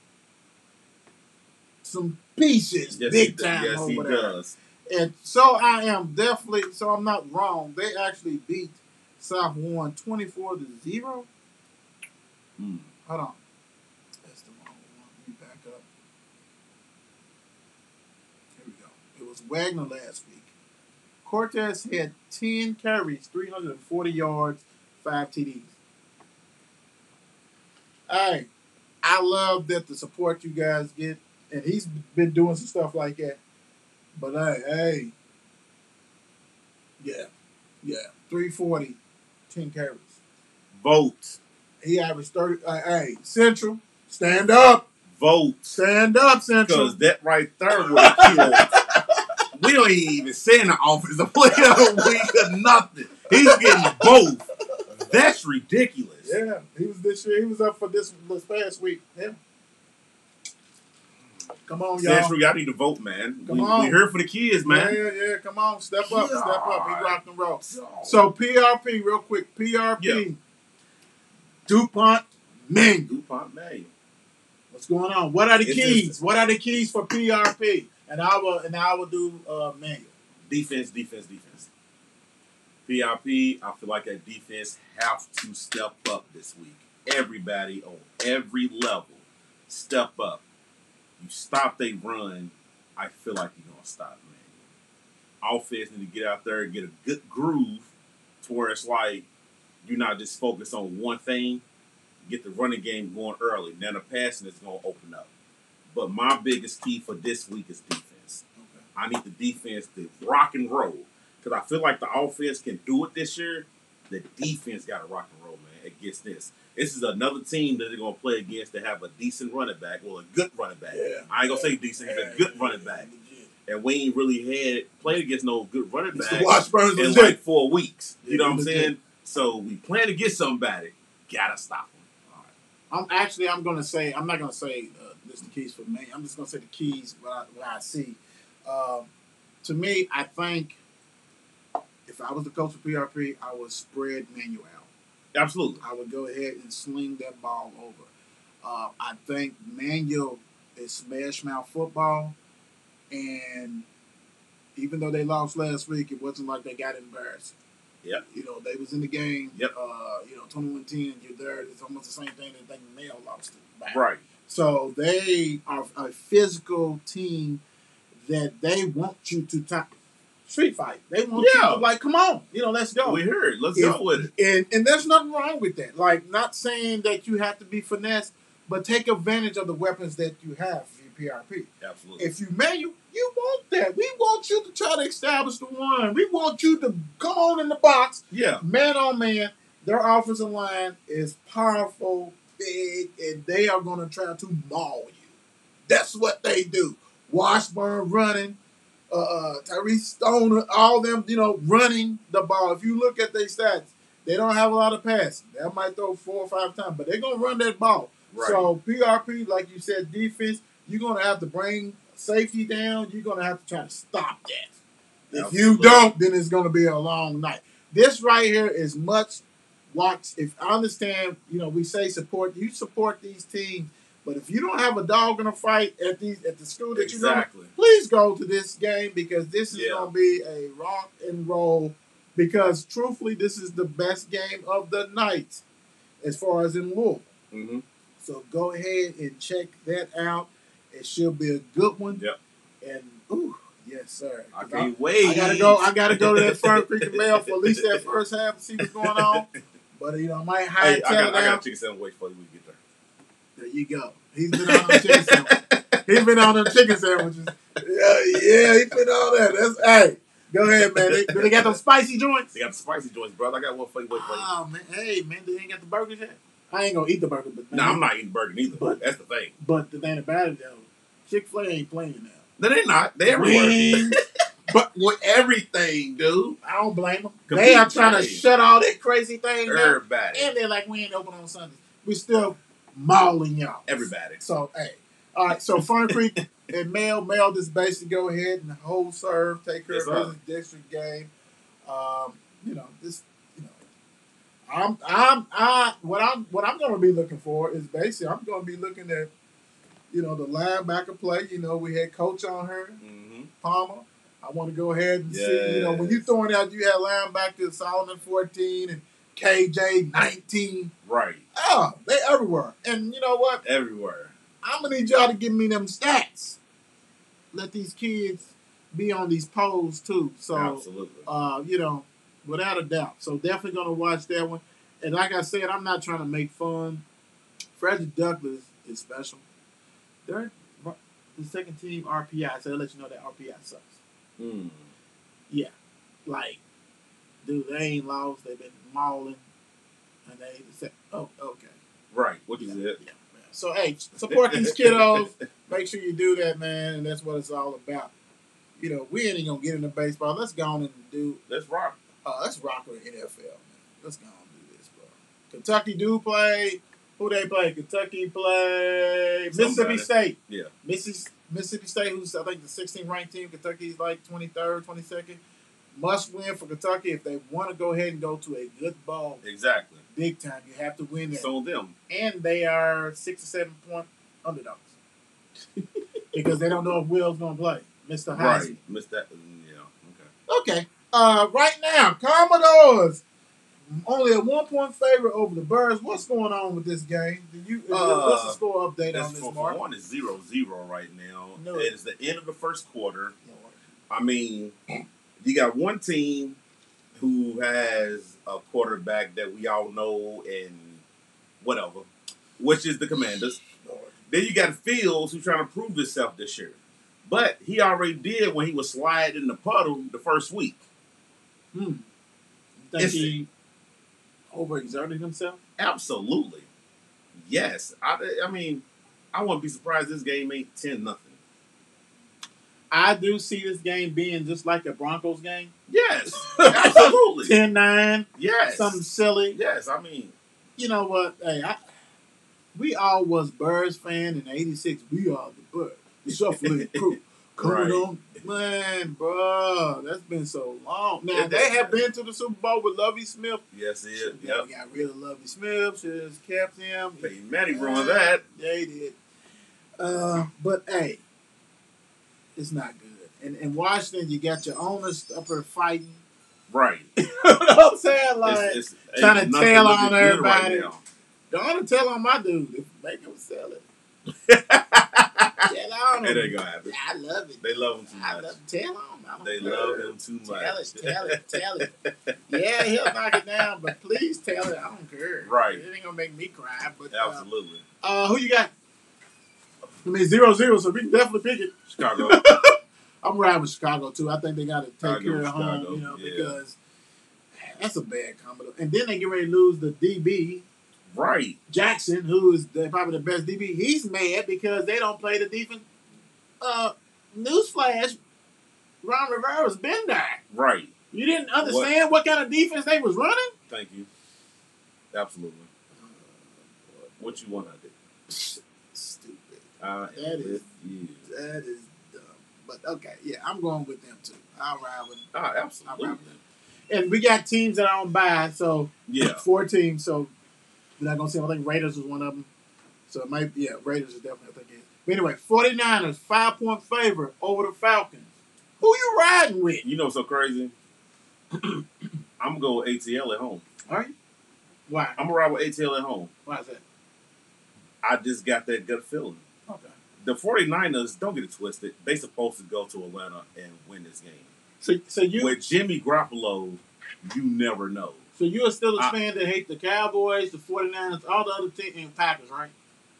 some pieces Yes, big he, time yes, over he there. does. And so I am definitely, so I'm not wrong. They actually beat South Warren twenty-four to zero. Mm. Hold on. That's the wrong one. Let me back up. Here we go. It was Wagner last week. Cortez had ten carries, three hundred forty yards, five T Ds. Hey, I love that the support you guys get, and he's been doing some stuff like that. But hey, hey, yeah, yeah, three forty, ten carries. Vote. He averaged thirty. Uh, hey, Central, stand up, Vote. stand up, Central. Because that right there would have killed. We don't even say in the offensive player of the week or nothing. He's getting both. That's ridiculous. Yeah, he was this year. He was up for this this past week. Yeah. Come on, y'all. Central, y'all need to vote, man. Come we, on. we here for the kids, man. Yeah, yeah, yeah. Come on, step up, step up. We God. rock and roll. So P R P, real quick. P R P, Yeah. DuPont, Ming. DuPont May. What's going on? What are the It's keys? just- What are the keys for P R P? And I will and I will do uh, manual. Defense, defense, defense. P R P, I feel like that defense have to step up this week. Everybody on every level, step up. You stop they run, I feel like you're going to stop, man. Offense need to get out there and get a good groove to where it's like you're not just focused on one thing. Get the running game going early. Now the passing is going to open up. But my biggest key for this week is defense. Okay. I need the defense to rock and roll. Because I feel like the offense can do it this year. The defense got to rock and roll, man, against this. This is another team that they're going to play against to have a decent running back. Well, a good running back. Yeah. I ain't going to say decent. He's a good running back. And we ain't really had played against no good running back Mister Washburn's in legit. like four weeks. Yeah, You know what I'm legit. saying? So we plan to get somebody. Got to stop them. All right. I'm actually I'm gonna say I'm not gonna say uh, this the keys for me. I'm just gonna say the keys what I, what I see. Um, to me, I think if I was the coach of P R P, I would spread Manuel out. Absolutely. I would go ahead and sling that ball over. Uh, I think Manuel is smash mouth football, and even though they lost last week, it wasn't like they got embarrassed. Yep. You know, they was in the game. Yep. Uh, you know, twenty-one ten, you're there. It's almost the same thing that they Mayo lost it back. Right. So they are a physical team that they want you to ta- street fight. They want Yeah. you to, like, come on. You know, let's go. We heard. Let's If- go with it. And, and there's nothing wrong with that. Like, not saying that you have to be finesse, but take advantage of the weapons that you have for your P R P. Absolutely. If you manual, you want that. We want you to try to establish the one. We want you to come on in the box, yeah. man on man. Their offensive line is powerful, big, and they are going to try to maul you. That's what they do. Washburn running, uh, uh, Tyrese Stoner, all them, you know, running the ball. If you look at their stats, they don't have a lot of passing. They might throw four or five times, but they're going to run that ball. Right. So P R P, like you said, defense, you're going to have to bring safety down. You're going to have to try to stop that. If Absolutely. you don't, then it's going to be a long night. This right here is much watch. If I understand, you know, we say support, you support these teams, but if you don't have a dog in a fight at these at the school that Exactly. you go, please go to this game because this is Yeah. going to be a rock and roll. Because truthfully, this is the best game of the night as far as in Louisville. Mm-hmm. So go ahead and check that out. It should be a good one. Yep. And ooh, yes, sir. I can't wait. I gotta go. I gotta go to that Fern Creek and Mail for at least that first half to see what's going on. But you know, I might hide Hey, I tail got, I got down. a chicken sandwich wait for you when you get there. There you go. He's been on them chicken sandwiches. He's been on them chicken sandwiches. Yeah, yeah, he's been on that. That's hey. Go ahead, man. They, do they got those spicy joints? They got the spicy joints, brother. I got one for you. Wait for you. Oh man, hey man, they ain't got the burgers yet. I ain't gonna eat the burger, but No, nah, I'm not eating burger neither. But- That's the thing. But the thing about it though, Chick-fil-A ain't playing now. No, they're not. They're everywhere. Wings. But with everything, dude. I don't blame them. Compete They are trying to trade. shut all that crazy thing down. Everybody. And they're like, we ain't open on Sundays. We still mauling y'all. Everybody. So, hey. All right, so Fern Creek and Mel, Mel just basically go ahead and hold serve, take care Yes, of sir. his district game. Um, you know, this, you know, I'm, I'm, I, what I'm, what I'm going to be looking for is basically, I'm going to be looking at, you know, the linebacker play. You know, we had Coach on her, Mm-hmm. Palmer. I want to go ahead and see, you know, when you Yes. throwing out, you had linebackers Solomon fourteen and K J nineteen. Right. Oh, they everywhere. And you know what? Everywhere. I'm gonna need y'all to give me them stats. Let these kids be on these polls too. So, Absolutely. uh, you know, without a doubt. So definitely gonna watch that one. And like I said, I'm not trying to make fun. Frederick Douglass is special. They're the second team R P I, so they'll let you know that R P I sucks. Mm. Yeah, like, dude, they ain't lost. They've been mauling, and they said, "Oh, okay." Right. What you Yeah, said. yeah, yeah. So hey, support these kiddos. Make sure you do that, man, and that's what it's all about. You know, we ain't gonna get into baseball. Let's go on and do. Let's rock. Uh, let's rock with the N F L, man. Let's go on and do this, bro. Kentucky do play. Who they play? Kentucky play Mississippi Somebody. State. Yeah. Mississippi, Mississippi State, who's I think the sixteenth ranked team. Kentucky's like twenty-third, twenty-second. Must win for Kentucky if they want to go ahead and go to a good ball, Exactly. big time. You have to win that, So them. and they are six or seven point underdogs because they don't know if Will's gonna play. Mister Heisman. Right. Missed that. Yeah. Okay. Okay. Uh, right now, Commodores only a one point favorite over the Birds. What's going on with this game? Do you? Is, Uh, what's the score update That's on this, for, Mark? for one is zero zero right now. No. It's the end of the first quarter. I mean, you got one team who has a quarterback that we all know and whatever, which is the Commanders. Then you got Fields who's trying to prove himself this year. But he already did when he was sliding in the puddle the first week. Hmm. You think It's- he overexerted himself? Absolutely. Yes. I, I mean, I wouldn't be surprised this game ain't ten nothing. I do see this game being just like a Broncos game. Yes. Absolutely. ten nine, Yes. something silly. Yes. I mean, You know what? Hey, I, we all was Birds fan in eighty-six. We are the Birds. The shuffling crew. Coming Right. on. Man, bro, that's been so long. Now, It they has. have been to the Super Bowl with Lovey Smith. yes, it is. Yeah, Yep. we got rid of Lovey Smith. She just kept him. Peyton Manning ruined that. They did. Uh, but, hey, it's not good. And in Washington, you got your owners up there fighting. Right. You know what I'm saying? Like, It's, it's, trying ain't to nothing tell looking on good everybody. Right now. don't tell on my dude. If make him sell it. Tell on It him. ain't gonna happen. I love it. They love him too I much. love tell on. I don't They care. love him too much. Tell it, tell it, tell it. Yeah, he'll knock it down, but please tell it. I don't care. Right. It ain't gonna make me cry. But uh, Absolutely. uh, who you got? I mean zero zero, so we can definitely pick it. Chicago. I'm riding with Chicago too. I think they got to take Chicago, care of home, Chicago, you know, yeah. because that's a bad combo. And then they get ready to lose the D B. Right. Jackson, who is the, probably the best D B, he's mad because they don't play the defense. Uh, newsflash, Ron Rivera's been there. Right. You didn't understand what, what kind of defense they was running? Thank you. Absolutely. What you want to do? Stupid. I am That is- with you. That is dumb. But okay, yeah, I'm going with them too. I'll ride with them. Ah, I'll ride absolutely. with them. And we got teams that are on bye, so Yeah. four teams. So we're not gonna say I think Raiders was one of them. So it might be yeah, Raiders is definitely I think it is. But anyway, 49ers five point favorite over the Falcons. Who you riding with? You know what's so crazy? I'm gonna go with A T L at home. All right. Why? I'm gonna ride with A T L at home. Why is that? I just got that gut feeling. Okay. The 49ers, don't get it twisted, they supposed to go to Atlanta and win this game. So so you With Jimmy Garoppolo, you never know. so you're a Steelers I- fan that hate the Cowboys, the 49ers, all the other teams, and Packers, right?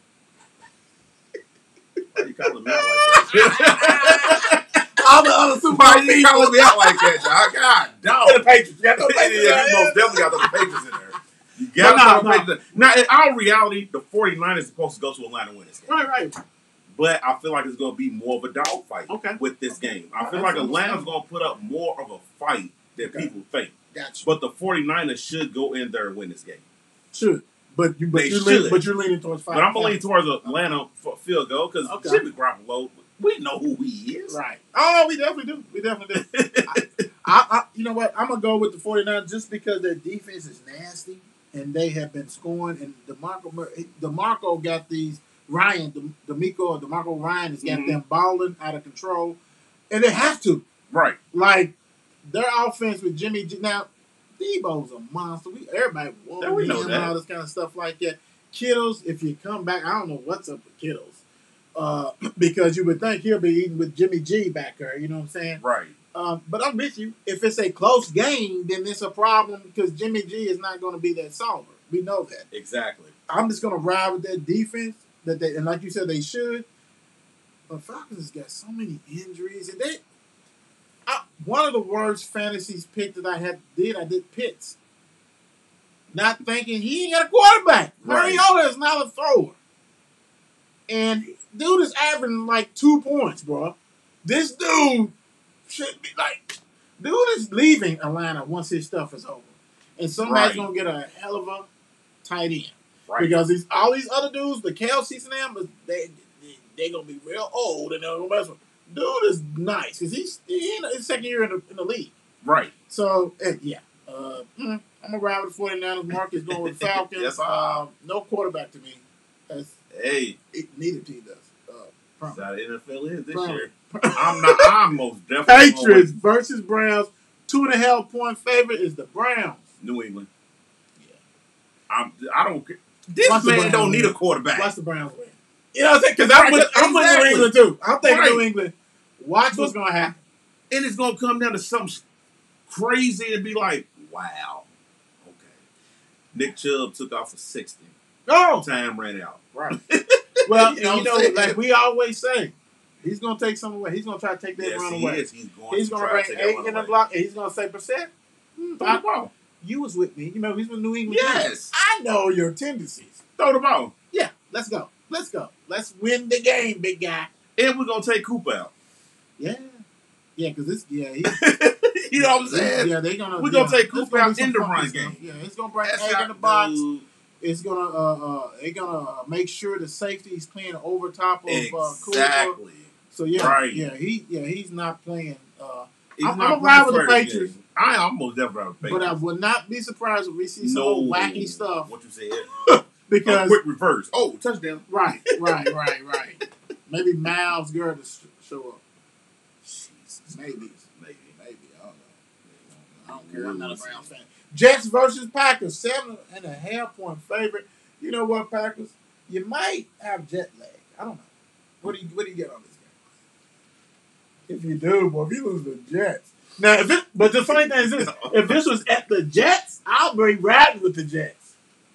Why you calling me out like that? All the other Super Why Bowl you teams. calling me out like that, y'all? God, The dog. Patriots. You got no Yeah, Patriots. you right? most definitely got those Patriots in there. You got But to no, throw the Patriots in. Now, in all reality, the 49ers are supposed to go to Atlanta and win this game. Right, right. But I feel like it's going to be more of a dogfight Okay. with this game. I That's feel like Atlanta's understandable. going to put up more of a fight than Okay. people think. Gotcha. But the 49ers should go in there and win this game. Should. But you but They you're leaning, should. but you're leaning towards five. But I'm going to lean towards Atlanta for a field goal because Okay. Jimmy Garoppolo, we know who he is. Right. Oh, we definitely do. We definitely do. I, I, you know what? I'm gonna go with the 49ers just because their defense is nasty and they have been scoring. And DeMarco, Mur- DeMarco got these Ryan, De, D'Amico or DeMarco Ryan has got Mhm. them balling out of control, and they have to. Right. Like their offense with Jimmy G. Now, Debo's a monster. We everybody Yeah, wanted we him know and that. all this kind of stuff like that. Kittles, if you come back, I don't know what's up with Kittles. Uh, because you would think he'll be eating with Jimmy G back there, you know what I'm saying? Right. Um, but I'm with you. If it's a close game, then it's a problem because Jimmy G is not going to be that solver. We know that. Exactly. I'm just going to ride with that defense that they, and like you said, they should. But Falcons has got so many injuries, and they. I, one of the worst fantasies pick that I had did I did Pitts, not thinking he ain't got a quarterback. Right. Mariota is not a thrower, and dude is averaging like two points, bro. This dude should be like, dude is leaving Atlanta once his stuff is over, and somebody's Right. gonna get a hell of a tight end. Right. Because these all these other dudes, the Kelce's and them, but they they they gonna be real old and they're gonna mess with. Dude is nice because he's he in his second year in the, in the league. Right. So eh, yeah, uh, mm, I'm gonna ride with the 49ers. Mark is going with the Falcons. Yes, sir. um, no quarterback to me. That's Hey, it, neither team does. Uh, that's promise. how the N F L is this Promise. year. I'm not. I'm most definitely going Patriots with versus Browns. Two and a half point favorite is the Browns. New England. Yeah. I'm. I don't. care. This Watch the man Browns don't need win. a quarterback. Watch the Browns win. You know what I'm saying? Because I'm Right, with, I'm with exactly. New England too. I'm thinking Right. New England. Watch what's gonna happen. And it's gonna come down to something crazy and be like, wow. Okay. Nick Chubb took off for sixty. Oh, Time ran out. right. Well, You know you know, what I'm saying? like we always say, he's gonna take some away. He's gonna try to take that Yes, run he away. is. He's going. He's to gonna try bring to take that eight run in the away. block, and he's gonna say, "Percent, hmm, Throw I- the ball. you was with me. You remember he's with New England. Yes. I know your tendencies. Throw the ball. Yeah, let's go. Let's go. Let's win the game, big guy. And we're gonna take Cooper out. Yeah, yeah, because this, yeah, he, You know what I'm saying? yeah, they're gonna. We're gonna yeah, take there's Cooper gonna out be some in the funky run stuff. game. Yeah, it's gonna bring That's egg not- in the box. dude. It's gonna uh, uh they're gonna uh, make sure the safety is playing over top of uh, Cooper. Exactly. So yeah, Right. yeah, he yeah he's not playing. Uh, He's I'm- not I'm gonna ride with playing the first Patriots. game. I almost never ride with the but I Patriots. would not be surprised if we see some No old wacky stuff What you said? because A quick reverse. Oh, touchdown. right, right, right, right. Maybe Miles Garrett to sh- show up. Jesus. Maybe, Maybe. maybe I don't know. I don't care. I'm not a Browns fan. Jets versus Packers, seven and a half point favorite. You know what, Packers? You might have jet lag. I don't know. What do you What do you get on this game? If you do, boy, if you lose the Jets. Now, if it, but the funny thing is this: if this was at the Jets, I'll be riding with the Jets.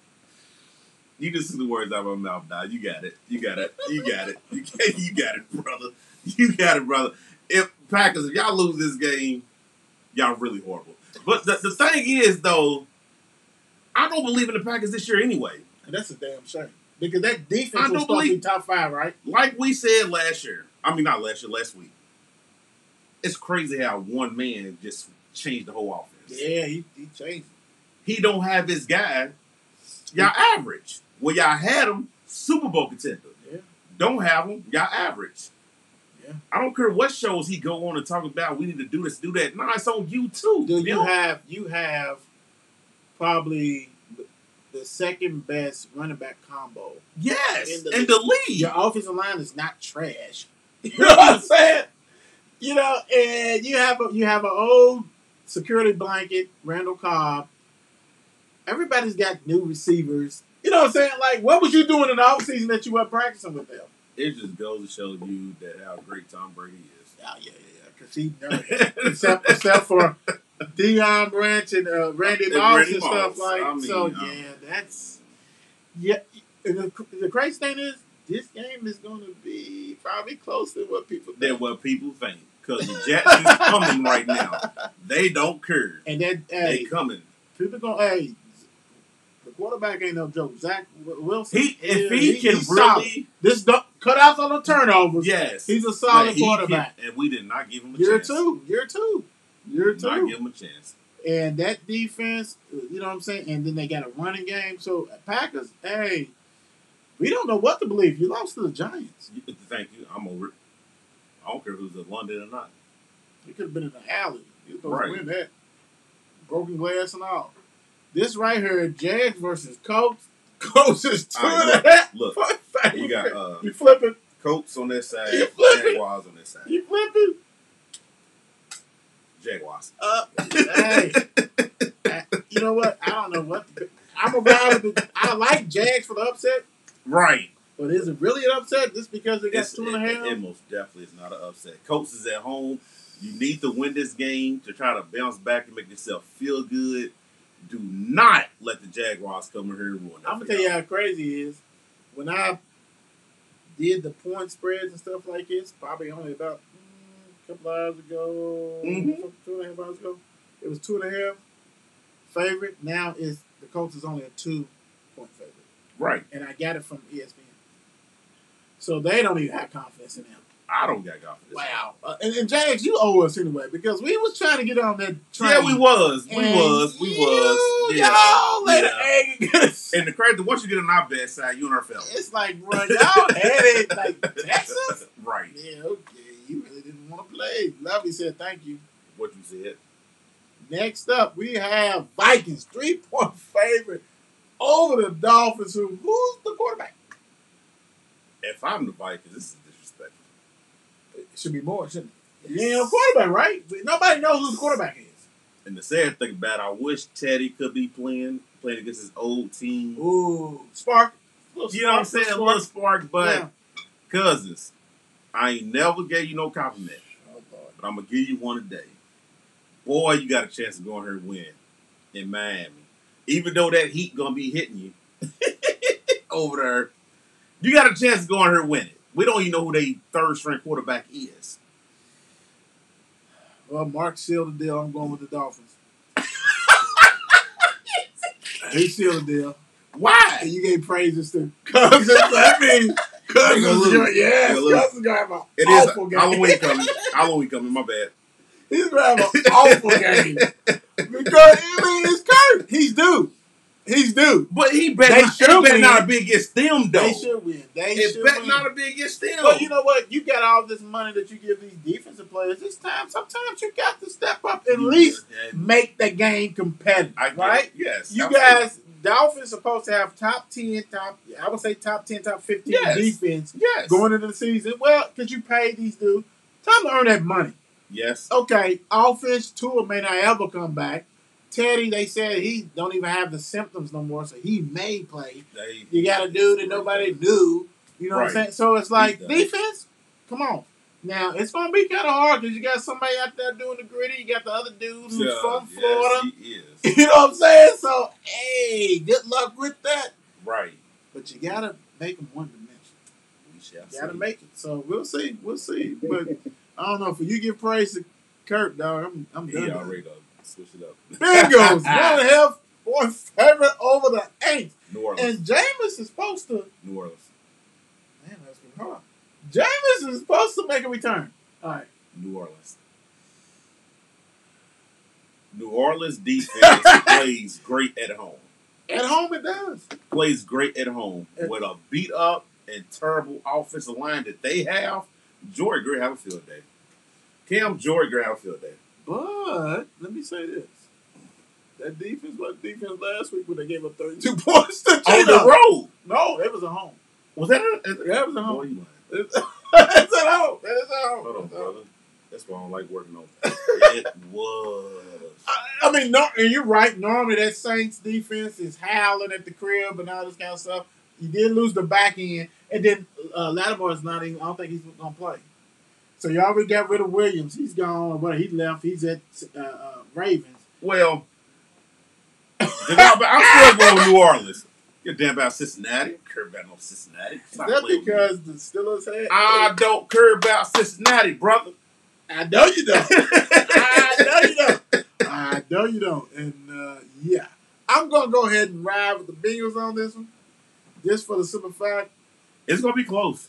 You just see the words out of my mouth now. You got it. You got it. You got it. You got, you got it, brother. You got it, brother. If Packers, if y'all lose this game, y'all really horrible. But the, the thing is, though, I don't believe in the Packers this year anyway. They And that's a damn shame. Because that defense I was do supposed to be believe- top five, right? Like we said last year. I mean, not last year, last week. It's crazy how one man just changed the whole offense. Yeah, he, he changed it. He don't have his guy. Y'all average. When y'all had him, Super Bowl contender. Yeah. Don't have him, y'all average. Yeah. I don't care what shows he go on and talk about. We need to do this, do that. Nah, it's on you too. Dude, you know? have you have probably the second best running back combo. yes in in the the, league. league. Your offensive line is not trash. You know what I'm saying? You know, and you have a you have an old security blanket, Randall Cobb. Everybody's got new receivers. You know what I'm saying? Like, what was you doing in the offseason that you weren't practicing with them? It just goes to show you that how great Tom Brady is. Oh, yeah, yeah, yeah. Because he never, except, except for Deion Branch and uh, Randy And Moss Randy and stuff Moss. like I mean, So, um, yeah, that's... Yeah. And the, the crazy thing is, this game is going to be probably close to what people think. Than what people think. Because the Jets is coming right now. They don't care. And then, They hey, coming. people going, hey, the quarterback ain't no joke. Zach Wilson. He if yeah, he, can he's solid. really This du- cutouts on the turnovers. yes, He's a solid but he quarterback. can- and we did not give him a Year chance. two. Year two. Year Did not two. give him a chance. And that defense, you know what I'm saying? And then they got a running game. So, Packers, hey, we don't know what to believe. You lost to the Giants. You- Thank you. I'm over it. I don't care who's in London or not. You could have been in the alley. You supposed Right. to win that. Broken glass and all. This right here, Jags versus Colts. Colts is two All and right, a half. Look, we got uh, You flipping. Colts on this side, You flipping. Jaguars on this side. You flipping. Jaguars. Uh, hey, uh, you know what? I don't know what. To, I'm a ride with the. I like Jags for the upset, Right. but is it really an upset just because they got It's, two and a it, half? it, it most definitely is not an upset. Colts is at home. You need to win this game to try to bounce back and make yourself feel good. Do not let the Jaguars come in here and ruin that. I'm for gonna tell you y'all. how crazy it is. When I did the point spreads and stuff like this, probably only about mm, a couple hours ago, Mhm. two and a half hours ago, it was two and a half favorite. Now is the Colts is only a two point favorite, Right. and I got it from E S P N. So they don't even have confidence in them. I don't got confidence. Wow. Uh, and, and Jags, you owe us anyway because we was trying to get on that train. Yeah, we was. We And was. We you, was. Yeah. Y'all let yeah. it egg us. And the crazy, once you get on our bad side, you and our fellas. It's like, bro, y'all had it like Texas. Right. Yeah, okay. You really didn't want to play. Lovely said thank you. What you said. Next up, we have Vikings, three point favorite over the Dolphins. Who? Who's the quarterback? If I'm the Vikings, this is disrespectful. It should be more, shouldn't it? You ain't no quarterback, right? Nobody knows who the quarterback is. And the sad thing about it, I wish Teddy could be playing, playing against his old team. Ooh, Spark. You know what I'm saying? A little spark, but Yeah. cousins, I ain't never gave you no compliment, Oh, Lord. but I'm gonna give you one today. Boy, you got a chance to go in here and win in Miami, even though that heat gonna be hitting you over there. You got a chance to go in here and win it. We don't even know who their third string quarterback is. Well, Mark sealed the deal. I'm going with the Dolphins. He sealed the deal. Why? And you gave praises to Cousins. I mean, Cousins. They gonna lose. Yes, They gonna lose. Cousins gonna have an It is awful game. Halloween coming. Halloween coming. My bad. He's gonna have an awful game because I mean, it's Kurt. He's due. He's due. But he better, They not, should he better win. not be against them, though. They should win. They It should better win. not be against them. But you know what? You got all this money that you give these defensive players. This time, sometimes you got to step up at You- least yeah, make the game competitive. I get right? it. Yes. You absolutely. guys, Dolphins supposed to have top ten, top I would say top ten, top fifteen Yes. defense Yes. going into the season. Well, because you paid these dudes, time to earn that money. Yes. Okay, offense, Tua may not ever come back. Teddy, they said he don't even have the symptoms no more, so he may play. They, You got a dude that nobody knew. You know what I'm Right. saying? So it's like, He's done. defense, come on. Now, it's going to be kind of hard because you got somebody out there doing the gritty. You got the other dude who's Yeah, from yes, Florida. he is. You know what I'm saying? So, hey, good luck with that. Right. But you got to make them one dimension. We shall You got to see. make it. So, we'll see. We'll see. But I don't know. If you give praise to Kurt, dog, I'm, I'm He done. already done switch it up. Bengals, one and a half point favorite over the eight. New Orleans. And Jameis make a return? All right. New Orleans. New Orleans defense plays great at home. At home, it does. Plays great at home. At- With a beat up and terrible offensive line that they have, Jory Gray have a field day. Cam Jory Gray have a field day. But let me say this: that defense was defense last week when they gave up thirty-two points to On Gino. the road. No, it was at home. Was that a, Yeah, it was at Boy, home. you lying. It's, it's at home. It is at home. Hold on, It's at home. brother. That's why I don't like working on it. was. I, I mean, no, and you're right. Normally, that Saints defense is howling at the crib and all this kind of stuff. You did lose the back end, and then uh, Lattimore is not even. I don't think he's going to play. So you already got rid of Williams. He's gone. Well, he left. He's at uh, uh, Ravens. Well, I'm still going with New Orleans. You're damn about Cincinnati. Care about no Cincinnati. Is Stop that playing with me. because the Steelers had? I don't care about Cincinnati, brother. I know you don't. I know you don't. I know you don't. And uh, yeah, I'm gonna go ahead and ride with the Bengals on this one, just for the simple fact. It's gonna be close.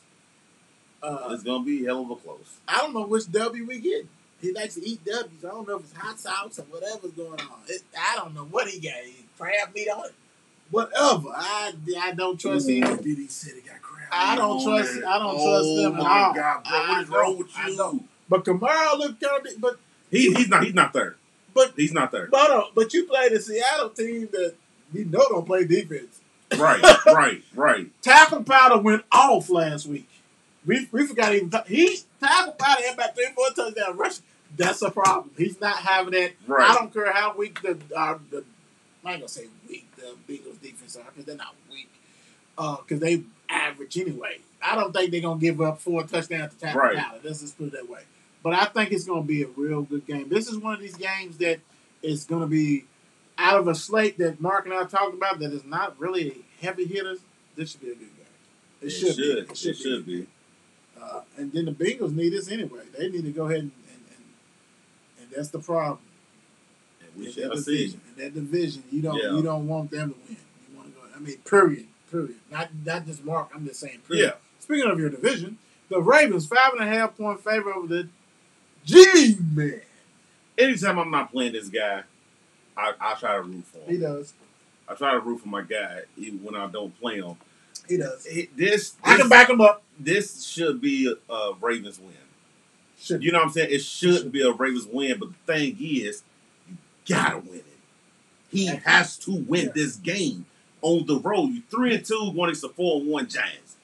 Uh, It's gonna be hell of a close. I don't know which W we get. He likes to eat W's. I don't know if it's hot sauce or whatever's going on. It, I don't know what he got. He crab meat on it. Whatever. I I don't trust him. Did he say he got crab? I don't on trust. it? I don't oh trust them at my all. God, bro, I what is wrong don't. with I you? don't. But Kamara looked kind of. But He, he's not. He's not third. but He's not third. but uh, but you played a Seattle team that we know don't play defense. Right, right, right. Tackle Powder went off last week. We we forgot even talk. He Tackle Powder had about three four touchdown rushing. That's a problem. He's not having that. Right. I don't care how weak the uh, the I ain't gonna say weak the Bengals defense are because they're not weak. Uh, because they average anyway. I don't think they're gonna give up four touchdowns to Tackle Right. Powder. Let's just put it that way. But I think it's gonna be a real good game. This is one of these games that is gonna be out of a slate that Mark and I talked about that is not really heavy hitters. This should be a good game. It, It should, should. be. It should be. Uh, and then the Bengals need this anyway. They need to go ahead and and, and, and that's the problem. And we In shall that see. division, in that division, you don't Yeah. you don't want them to win. You want to go. I mean, period, period. Not not just Mark. I'm just saying. Period. Yeah. Speaking of your division, the Ravens five and a half point favorite over the G Man. Anytime I'm not playing this guy, I, I try to root for He him. does. I try to root for my guy even when I don't play him. He does. It- this, I can this, back him up. this should be a, a Ravens win. Should You know what I'm saying? It should be a Ravens win, but the thing is, you gotta win it. He has to win Yeah. this game on the road. You three and two going against the four and one Giants.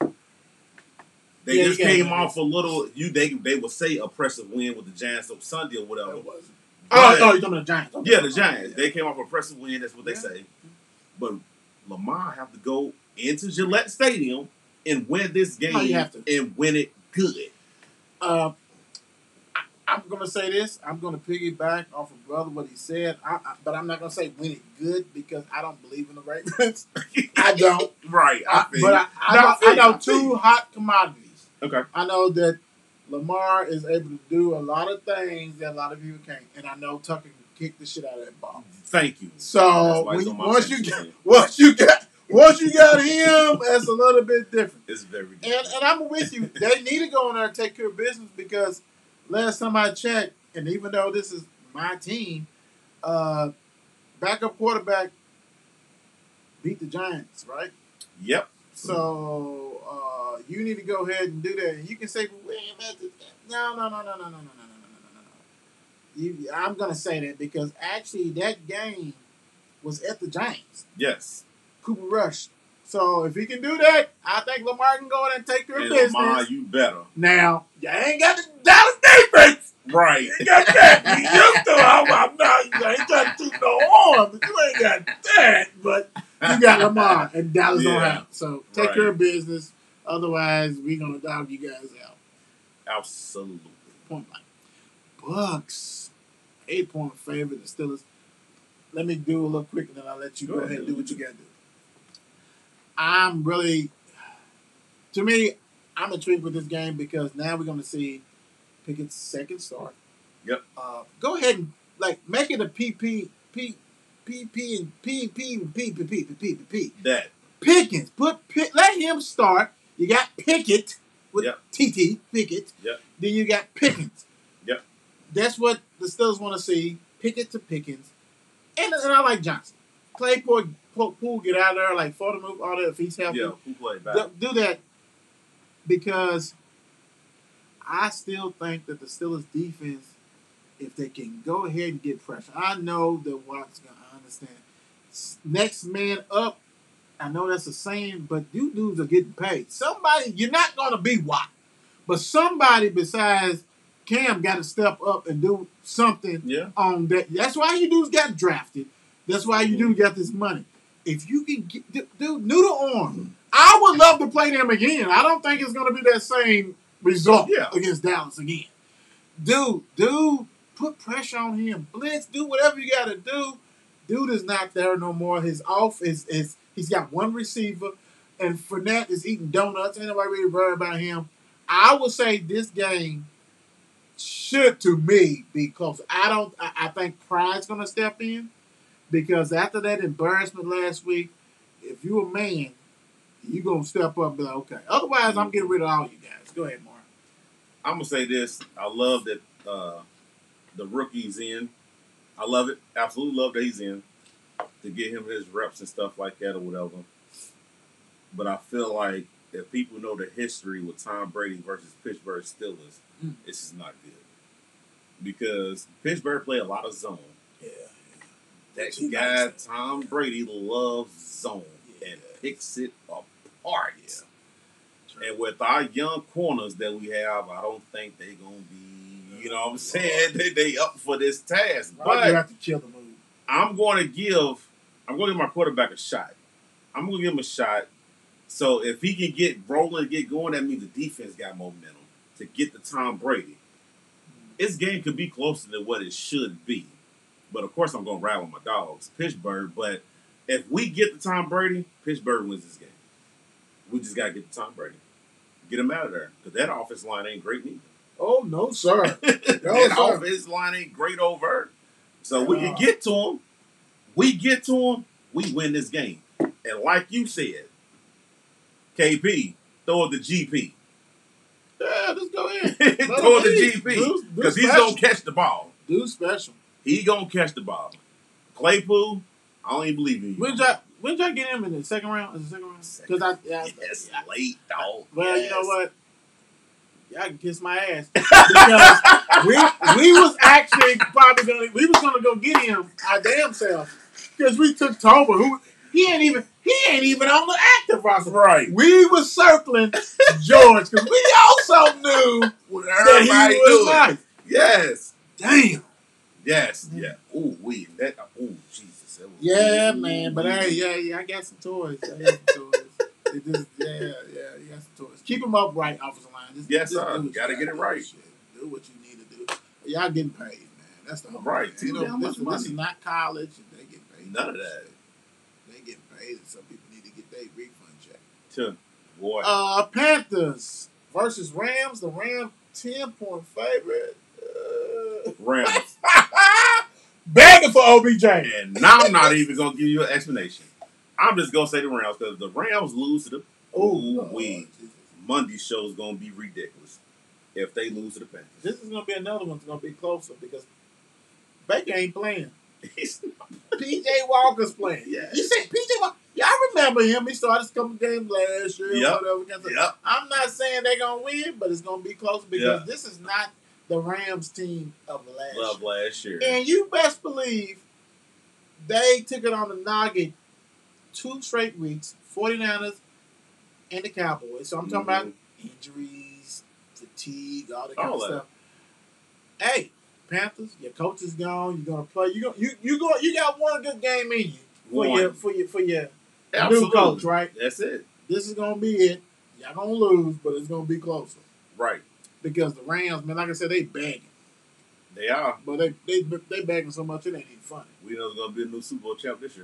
They Yeah, just you gotta came win off a little. You they they would say oppressive win with the Giants on Sunday or whatever. That wasn't. But- Oh, oh, you're talking about the Giants. Okay. yeah, the Giants. They came off a impressive win. That's what they Yeah. say. But Lamar have to go into Gillette Stadium and win this game No, you have to. and win it good. Uh, I, I'm gonna say this. I'm gonna piggyback off of brother what he said. I, I, but I'm not gonna say win it good because I don't believe in the Ravens. I don't. Right. I I, feel but you. I, I, No, know, I feel I know you. I feel two you. hot commodities. Okay. I know that Lamar is able to do a lot of things that a lot of people can't, and I know Tucker can kick the shit out of that ball. Thank you. So That's why when he's you, on my once you fantasy get team. once you got once you got him, that's a little bit different. It's very good. And and I'm with you. They need to go in there and take care of business because last time I checked, and even though this is my team, uh, backup quarterback beat the Giants, right? Yep. So uh, you need to go ahead and do that. And you can say, well, wait a minute. No, no, no, no, no, no, no, no, no, no, no, no. You, I'm gonna say that because actually that game was at the Giants. Yes. Cooper Rush. So if he can do that, I think Lamar can go in and take care of And business. Lamar, you better. Now, you ain't got the Dallas defense. Right. You ain't got that. You used to. I'm, I'm not. You ain't got to no arm, but you ain't got that. But you got Lamar, and Dallas don't Yeah. have. So take Right. care of business. Otherwise, we're gonna dog you guys out. Absolutely. Point blank. Bucks, eight point favorite. The Steelers. Let me do a little quick, and then I'll let you go, Go ahead ahead. and do what you gotta do. I'm really, to me, I'm intrigued with this game because now we're gonna see Pickett's second start. Yep. Uh, go ahead and like make it a P P P P P and P P and P P P P P P. That. Pickens, put Pick, let him start. You got Pickett, with Yep. T T Pickett. Yep. Then you got Pickens. Yep. That's what the Steelers want to see. Pickett to Pickens. And, and I like Johnson. Claypool, Poole, get out of there, like for the move, all that if he's healthy. Yeah, who played back? Do, do that because I still think that the Steelers defense, if they can go ahead and get pressure, I know that Watt's going to understand. Next man up, I know that's a saying, but you dudes are getting paid. Somebody, you're not going to be Watt, but somebody besides Cam got to step up and do something Yeah. on that. That's why you dudes got drafted. That's why you dudes got this money. If you can get, dude, noodle arm. I would love to play them again. I don't think it's going to be that same result Yeah. against Dallas again. Dude, dude, put pressure on him. Blitz, do whatever you got to do. Dude is not there no more. His off is, is he's got one receiver, and Fournette is eating donuts. Ain't nobody really worried about him. I would say this game should, to me, be close. I don't. I, I think Pride's going to step in because after that embarrassment last week, if you're a man, you're going to step up and be like, okay. Otherwise, I'm getting rid of all you guys. Go ahead, Mark. I'm gonna say this. I love that uh, the rookie's in. I love it. Absolutely love that he's in to get him his reps and stuff like that or whatever. But I feel like if people know the history with Tom Brady versus Pittsburgh Steelers, Mm. this is not good because Pittsburgh play a lot of zone. Yeah. That He guy likes it. Tom Brady loves zone Yeah. and picks it apart. Yeah. And with our young corners that we have, I don't think they gonna be, you know what I'm saying? They, they up for this task. You But have to kill the move. I'm going to give, I'm going to give my quarterback a shot. I'm going to give him a shot. So if he can get rolling, get going, that means the defense got momentum to get to Tom Brady. This game could be closer than what it should be. But of course, I'm going to ride with my dogs, Pittsburgh. But if we get to Tom Brady, Pittsburgh wins this game. We just got to get to Tom Brady. Get him out of there. Because that offense line ain't great neither. Oh, no, sir. that sir. offense line ain't great over. So we can Uh. get to him. We get to him. We win this game. And like you said, K P, throw it to G P. Yeah, just go ahead. throw it to G P. Do- do Because he's special. going to catch the ball. Do special. He going to catch the ball. Claypool, I don't even believe in you. When did y'all, when did y'all get him in the second round? Is the second round? Because I, yeah, Yes, yeah. late, dog. Well, yes. you know what? Y'all can kiss my ass because we we was actually probably gonna we was gonna go get him our damn self because we took Tober who he ain't even he ain't even on the active roster. Right. We was circling George because we also knew What that everybody he was doing. nice. Yes. Damn. Yes. Yeah. Ooh, we. That. Ooh, Jesus. That was, Yeah, ooh, man. But ooh. hey, yeah, yeah, I got some toys. I got some toys. It just, yeah, yeah, you got some toys. Keep them upright, offensive line. Just, Yes, just sir. do what Gotta you get it do. right. Shit. Do what you need to do. Y'all getting paid, man. That's the whole Right. thing. You Too know, damn this, much this is money. not college. And they get paid. None of that. They get paid, and some people need to get their refund check. Too. Boy. Uh, Panthers versus Rams. The Rams ten point favorite. Uh, Rams. begging for O B J. And now I'm not even gonna give you an explanation. I'm just gonna say the Rams because the Rams lose to the Oh, we Monday show is gonna be ridiculous if they lose to the Panthers. This is gonna be another one that's gonna be closer because Baker ain't playing. He's- P J Walker's playing. Yes. You said P J Walker. Y'all remember him? He started a couple games last year. Yep. Whatever. against the- Yep. I'm not saying they're gonna win, but it's gonna be close because Yeah. this is not the Rams team of last Love year. last year. And you best believe they took it on the noggin two straight weeks, 49ers and the Cowboys. So I'm talking about Mhm. injuries, fatigue, all that kind All of that. stuff. Hey, Panthers, your coach is gone. You're gonna play. You go. You you go. You got one good game in you for One. your for your for your Absolutely. new coach, right? That's it. This is gonna be it. Y'all gonna lose, but it's gonna be closer Right. because the Rams, man, like I said, they begging, They are. but they they they begging so much it ain't even funny. We know it's gonna be a new Super Bowl champ this year.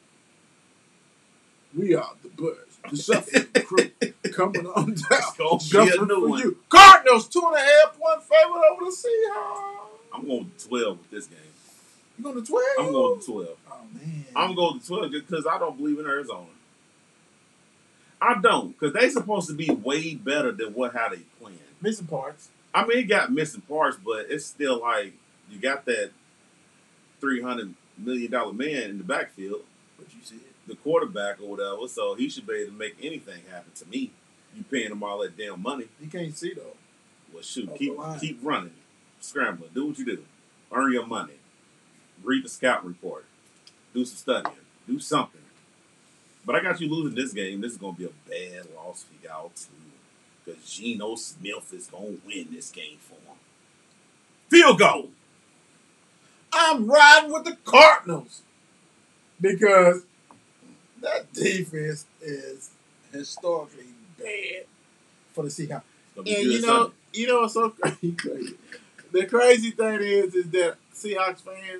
We are the Birds, the Shuffling Crew, coming on down. It's gonna be a Shuffling new for one. you. Cardinals two and a half point favorite over the Seahawks. I'm going to twelve with this game. You going to twelve? I'm going to twelve. Oh man. I'm going to twelve just because I don't believe in Arizona. I don't, because they supposed to be way better than what how they playing. Missing parts. I mean, it got missing parts, but it's still like you got that three hundred million dollar man in the backfield. What you said. The quarterback or whatever, so he should be able to make anything happen to me. You paying him all that damn money. He can't see though. Well, shoot, Off keep the line. keep running, scrambling, do what you do, earn your money, read the scout report, do some studying, do something. But I got you losing this game. This is gonna be a bad loss for y'all too, because Geno Smith is gonna win this game for him. Field goal. I'm riding with the Cardinals because that defense is historically bad for the Seahawks. Gonna be And good you know, Sunday. you know what's so crazy? crazy? The crazy thing is, is that Seahawks fans,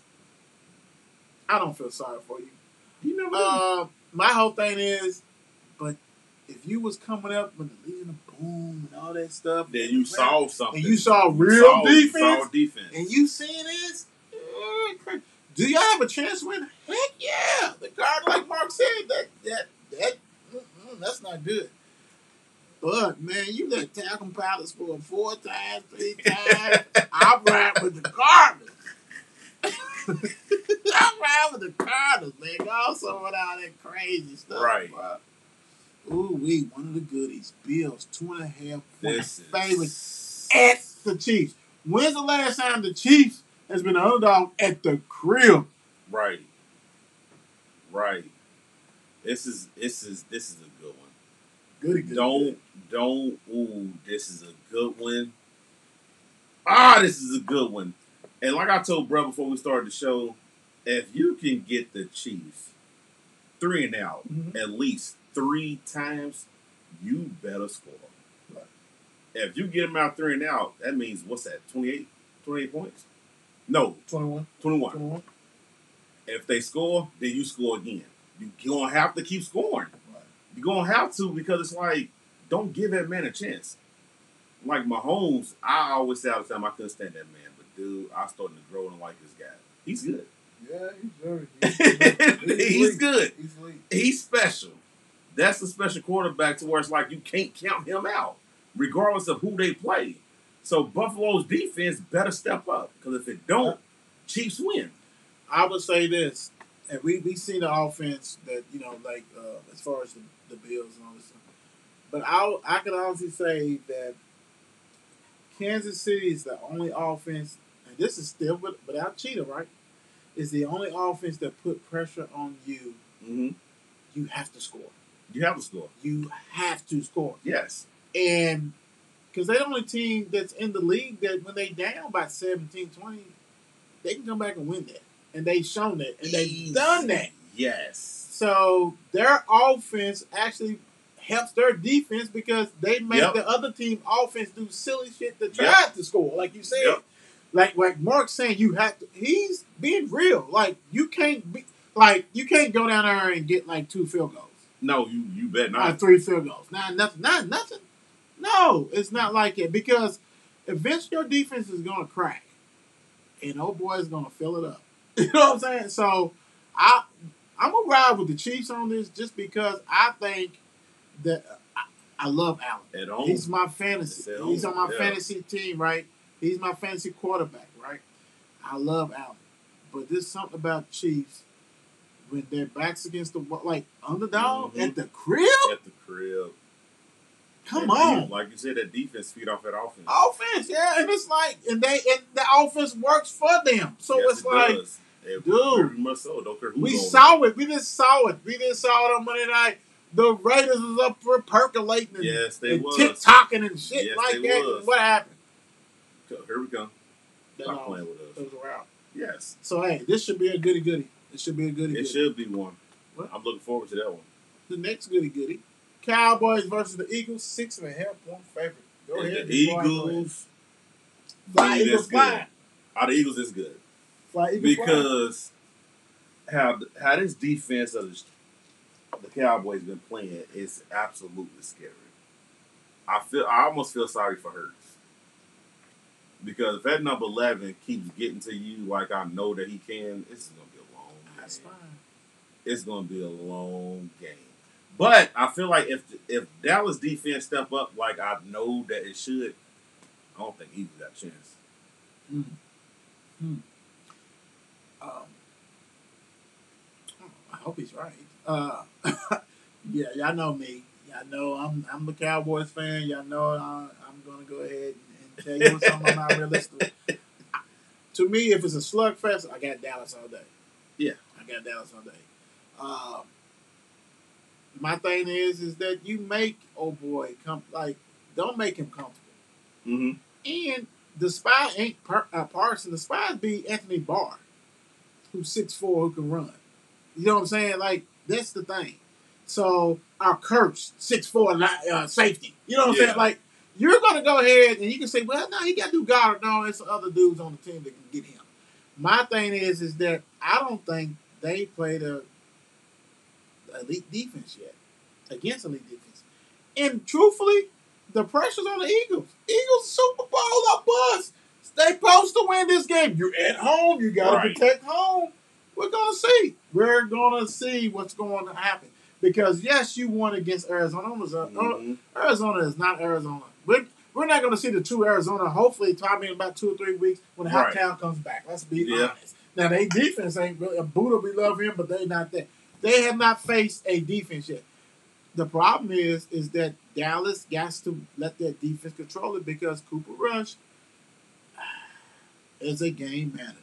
I don't feel sorry for you. You never know. Uh, my whole thing is, but if you was coming up with the Legion of Boom and all that stuff, Then you saw something. and you saw real saw, defense, You saw defense. and you seeing this, eh, cra- do y'all have a chance to win? Heck yeah! The guard, like Mark said, that that that mm-mm, that's not good. But man, you let Talcum Powder score four times, three times. I'm riding with the Cardinals. I'm riding with the Cardinals, man. Go somewhere all that crazy stuff. Right. Bro. Ooh, we one of the goodies. Bills two and a half point This favorites at the Chiefs. When's the last time the Chiefs has been an underdog at the crib? Right. Right. This is this is this is a good one. Goody, goody. Don't don't ooh, this is a good one. Ah, this is a good one. And like I told Bro before we started the show, if you can get the Chiefs three and out Mhm. at least three times, you better score. Right. If you get them out three and out, that means what's that? twenty-eight? twenty-eight points? No, twenty-one. twenty-one. twenty-one. If they score, then you score again. You gonna have to keep scoring. Right. You're gonna have to, because it's like, don't give that man a chance. Like Mahomes, I always say all the time I couldn't stand that man, but dude, I'm starting to grow and like this guy. He's good. Yeah, he's very. He's good. He's elite. He's special. That's a special quarterback to where it's like you can't count him out, regardless of who they play. So Buffalo's defense better step up, because if it don't, Chiefs win. I would say this, and we we see the offense that, you know, like uh, as far as the, the Bills and all this stuff. But I I could honestly say that Kansas City is the only offense, and this is still with, without Cheetah, right? Is the only offense that put pressure on you. Mm-hmm. You have to score. You have to score. You have to score. Yes. And because they're the only team that's in the league that when they down by seventeen, twenty, they can come back and win that. And they've shown that. And they've Easy. done that. Yes. So their offense actually helps their defense because they make Yep. the other team offense do silly shit to try Yep. to score. Like you said. Yep. Like like Mark's saying, you have to. He's being real. Like you can't be like you can't go down there and get like two field goals. No, you you bet Or not. three field goals. Not nothing. Not nothing. No, it's not like it because eventually your defense is gonna crack, and old boy is gonna fill it up. You know what I'm saying? So I I'm gonna ride with the Chiefs on this just because I think that I, I love Allen. At home. He's my fantasy. It's at He's home, on my yeah. fantasy team, right? He's my fantasy quarterback, right? I love Allen, but there's something about Chiefs when their backs against the wall, like underdog Mhm. at the crib. At the crib. Come And on. you- like you said, that defense feed off that offense. Offense, yeah, and it's like, and they, and the offense works for them. So Yes, it's it like, does. It dude, very much so. Don't care who's we on saw it. We just saw it. We just saw it on Monday night. The Raiders was up for percolating and, Yes, they and was. tick-tocking and shit Yes, like they that. was. What happened? it. Here we go. That Stop all- playing with it us. was around. Yes. So hey, this should be a goody goody. It should be a goody It goody. should be one. What? I'm looking forward to that one. The next goody goody. Cowboys versus the Eagles, six and a half point favorite. Go And ahead. the big boy, go ahead. Eagles, Fly dude, Eagles that's fly. good. Out the Eagles is good. Fly Eagles fly. Because how how this defense of the, the Cowboys been playing is absolutely scary. I feel I almost feel sorry for Hurts. Because if that number eleven keeps getting to you like I know that he can, it's gonna be a long game. That's fine. It's gonna be a long game. But I feel like if if Dallas defense step up like I know that it should, I don't think Eagles got a chance. Mm. Mm. Um, I hope he's right. Uh, yeah, y'all know me. Y'all know I'm I'm a Cowboys fan. Y'all know I, I'm gonna go ahead and tell you something I'm not realistic. To me, if it's a slugfest, I got Dallas all day. Yeah, I got Dallas all day. Um, my thing is, is that you make oh boy come like don't make him comfortable. Mm-hmm. And the spy ain't per, uh, Parson. The spy be Anthony Barr, who's six four, who can run. You know what I'm saying? Like that's the thing. So our curse six four uh, safety. You know what I'm Yeah. saying? Like you're gonna go ahead and you can say, well, no, he got to do Goddard. No, there's other dudes on the team that can get him. My thing is, is that I don't think they played a elite defense yet against elite defense. And truthfully, the pressure's on the Eagles. Eagles Super Bowl or bust. They supposed to win this game. You're at home. You got to Right. protect home. We're going to see. We're going to see what's going to happen. Because, yes, you won against Arizona. Mm-hmm. Arizona is not Arizona. We're, we're not going to see the true Arizona, hopefully, probably in about two or three weeks when Right. Hoptown comes back. Let's be Yeah. honest. Now, they defense ain't really. Buddha, we love him, but they not there. They have not faced a defense yet. The problem is, is that Dallas got to let their defense control it because Cooper Rush is a game manager.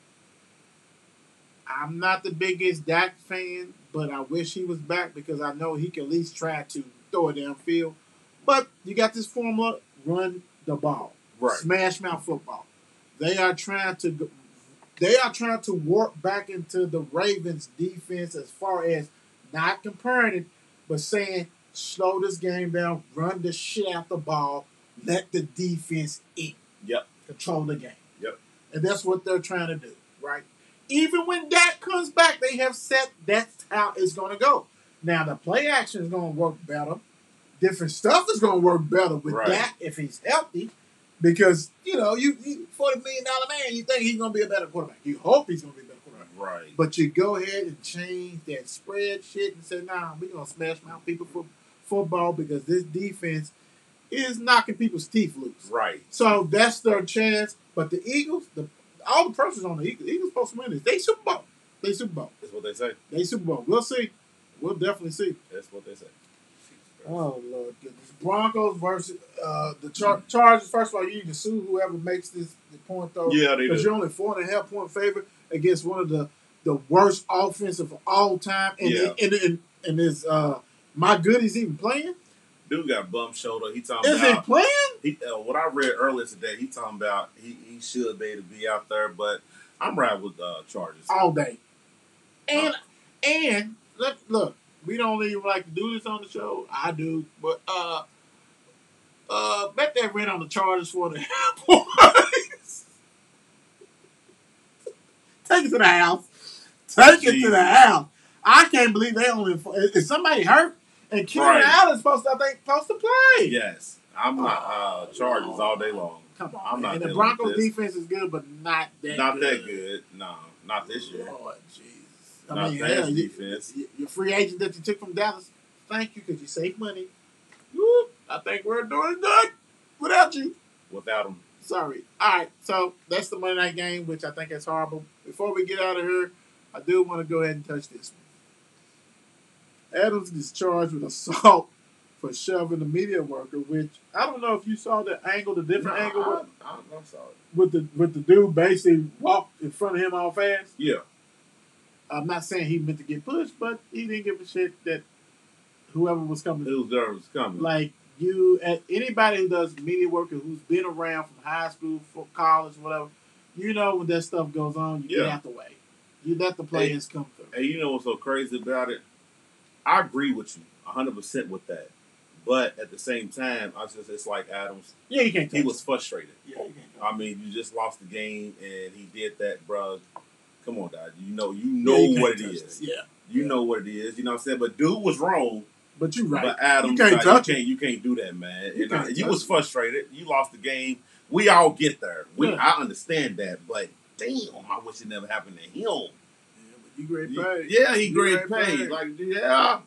I'm not the biggest Dak fan, but I wish he was back because I know he can at least try to throw it downfield. But you got this formula: run the ball, Right. smash mouth football. They are trying to go, they are trying to warp back into the Ravens' defense as far as not comparing it, but saying slow this game down, run the shit out the ball, let the defense eat, Yep. control the game. Yep. And that's what they're trying to do, right? Even when Dak comes back, they have said that's how it's going to go. Now, the play action is going to work better. Different stuff is going to work better with Right. Dak if he's healthy. Because, you know, you, you forty million dollars man, you think he's going to be a better quarterback. You hope he's going to be a better quarterback. Right. But you go ahead and change that spread shit and say, nah, we're going to smash mouth people for football because this defense is knocking people's teeth loose. Right. So that's their chance. But the Eagles, the all the pressure's on the Eagles. The Eagles supposed to win this. They Super Bowl. They Super Bowl. That's what they say. They Super Bowl. We'll see. We'll definitely see. That's what they say. Oh, Lord goodness. Broncos versus uh, the Char- Chargers. First of all, you need to sue whoever makes this the point, though. Yeah, they Because do. you're only four and a half point favorite against one of the, the worst offensive of all time. And, Yeah. and, and, and is uh, my goodies even playing? Dude got bum shoulder. He talking Is he about playing? he, uh, what I read earlier today. He talking about he, he should be able to be out there, but I'm riding with uh, Chargers. All day. And, and look, look, we don't even like to do this on the show. I do. But, uh, uh, bet that rent on the Chargers for the half points. Take it to the house. Take it to the house. I can't believe they only. Is somebody hurt? And Keenan Right. Allen's supposed to, I think, supposed to play. Yes, I'm not uh, Chargers all day long. Come on, I'm man. not And the dealing Broncos with this. defense is good, but not that Not good. that good. No, not this year. Lord Jesus. I Not mean, that hell, you, defense. you- your free agent that you took from Dallas, thank you because you saved money. Whoop, I think we're doing good without you. Without them, Sorry. All right, so that's the Monday night game, which I think is horrible. Before we get out of here, I do want to go ahead and touch this one. Adams is charged with assault for shoving the media worker, which I don't know if you saw the angle, the different no, angle I, with, I, I'm sorry. with the with the dude basically walked in front of him all fast. Yeah, I'm not saying he meant to get pushed, but he didn't give a shit that whoever was coming. it was there was coming. Like you, at anybody who does media work and who's been around from high school, for college, whatever, you know when that stuff goes on, you Yeah. get out the way. You let the players come through. And you know what's so crazy about it? I agree with you one hundred percent with that. But at the same time, I just it's like Adams. Yeah, you can't. Touch He was frustrated. it. Yeah, you can't. touch I mean, you just lost the game, and he did that, bro. Come on, Dad. You know, you it. know Yeah, you what it can't touch is. it. Yeah, You Yeah. know what it is. You know what I'm saying? But dude was wrong. but you're right. But Adams, You can't like, touch you it. can't, you can't do that, man. You And I- can't you touch was it. frustrated. You lost the game. We all get there. We, Yeah. I understand that, but damn, I wish it never happened to him. Yeah, but you great paid. Yeah, he You great great paid. paid. Like, yeah,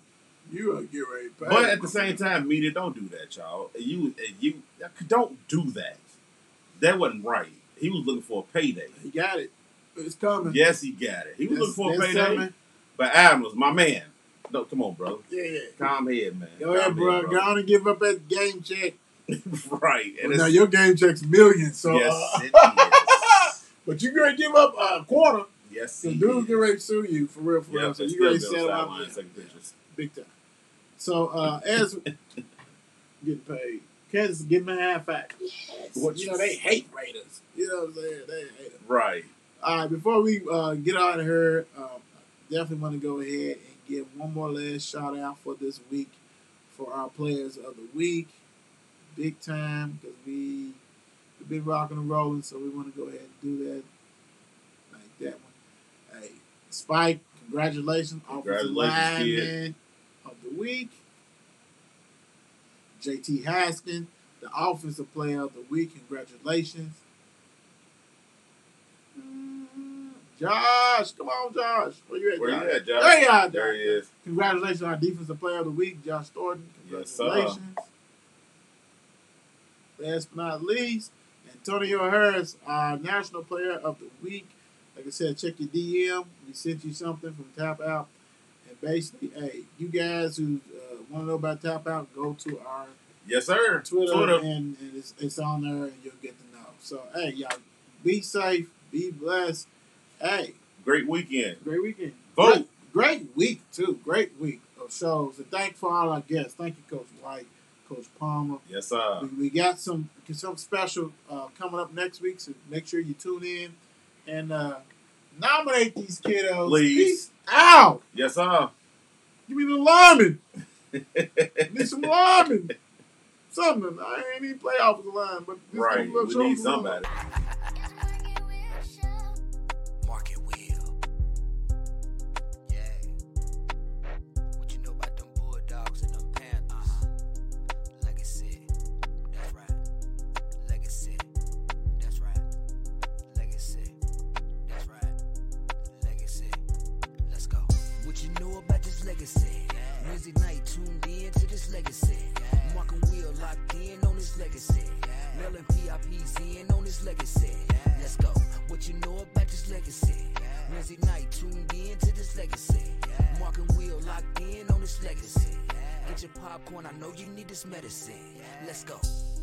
You are get ready to pay. But at the same time, media don't do that, y'all. You you don't do that. That wasn't right. He was looking for a payday. He got it. It's coming. Yes, he got it. He was That's- looking for a that's payday. coming. But Adams, my man. No, come on, bro. Yeah, yeah. Calm head, man. Go ahead, Calm bro. head, Go on and give up that game check. Right. And Well, now it's, your game check's millions, so yes, uh, it is. but you gonna give up a quarter. Yes, So he dude is. get ready to sue you for real, for Yeah, real. So it's you ready to still settle been on out sidelines taking pictures. big time. So uh, as getting paid, Kansas give them a half back. Yes. What you you know they s- hate Raiders. You know what I'm saying? They hate them. Right. All right, before we uh, get out of here, um, I definitely want to go ahead and give one more last shout out for this week for our players of the week. Big time, because we, we've been rocking and rolling, so we want to go ahead and do that like that one. Hey, Spike, congratulations. Offensive Congratulations, kid. lineman of the week. J T Haskin, the offensive player of the week. Congratulations. Mm, Josh, come on, Josh. Where you at, Where Josh? you at, Josh? There you are, There Josh. he is. Congratulations on our defensive player of the week, Josh Thornton. Yes, sir. Congratulations. Last but not least, Antonio Harris, our national player of the week. Like I said, check your D M. We sent you something from Tap Out. And basically, hey, you guys who uh, want to know about Tap Out, go to our Yes, sir. Twitter, Twitter. and, and it's, it's on there, and you'll get to know. So, hey, y'all, be safe, be blessed. Hey, Great weekend. great weekend. Vote. Great, great week, too. Great week of shows. And thank for all our guests. Thank you, Coach White, Coach Palmer. Yes, sir. We, we got some some special uh, coming up next week, so make sure you tune in and uh, nominate these kiddos. Please. Peace out. Yes, sir. Give me the linemen. Need some linemen. Something. I ain't even play offensive line, but this Right. little We show need is somebody. Market wheel. Yeah. What you know about them Bulldogs and them Panthers? Legacy. That's right. Legacy. That's right. Legacy. That's right. Legacy. Let's go. What you know about this legacy? Wednesday night tuned in to this legacy. Mark and Will locked in on this legacy. Mel and P I P's in on this legacy. Let's go. What you know about this legacy? Wednesday night tuned in to this legacy. Mark and Will locked in on this legacy. Get your popcorn, I know you need this medicine. Let's go.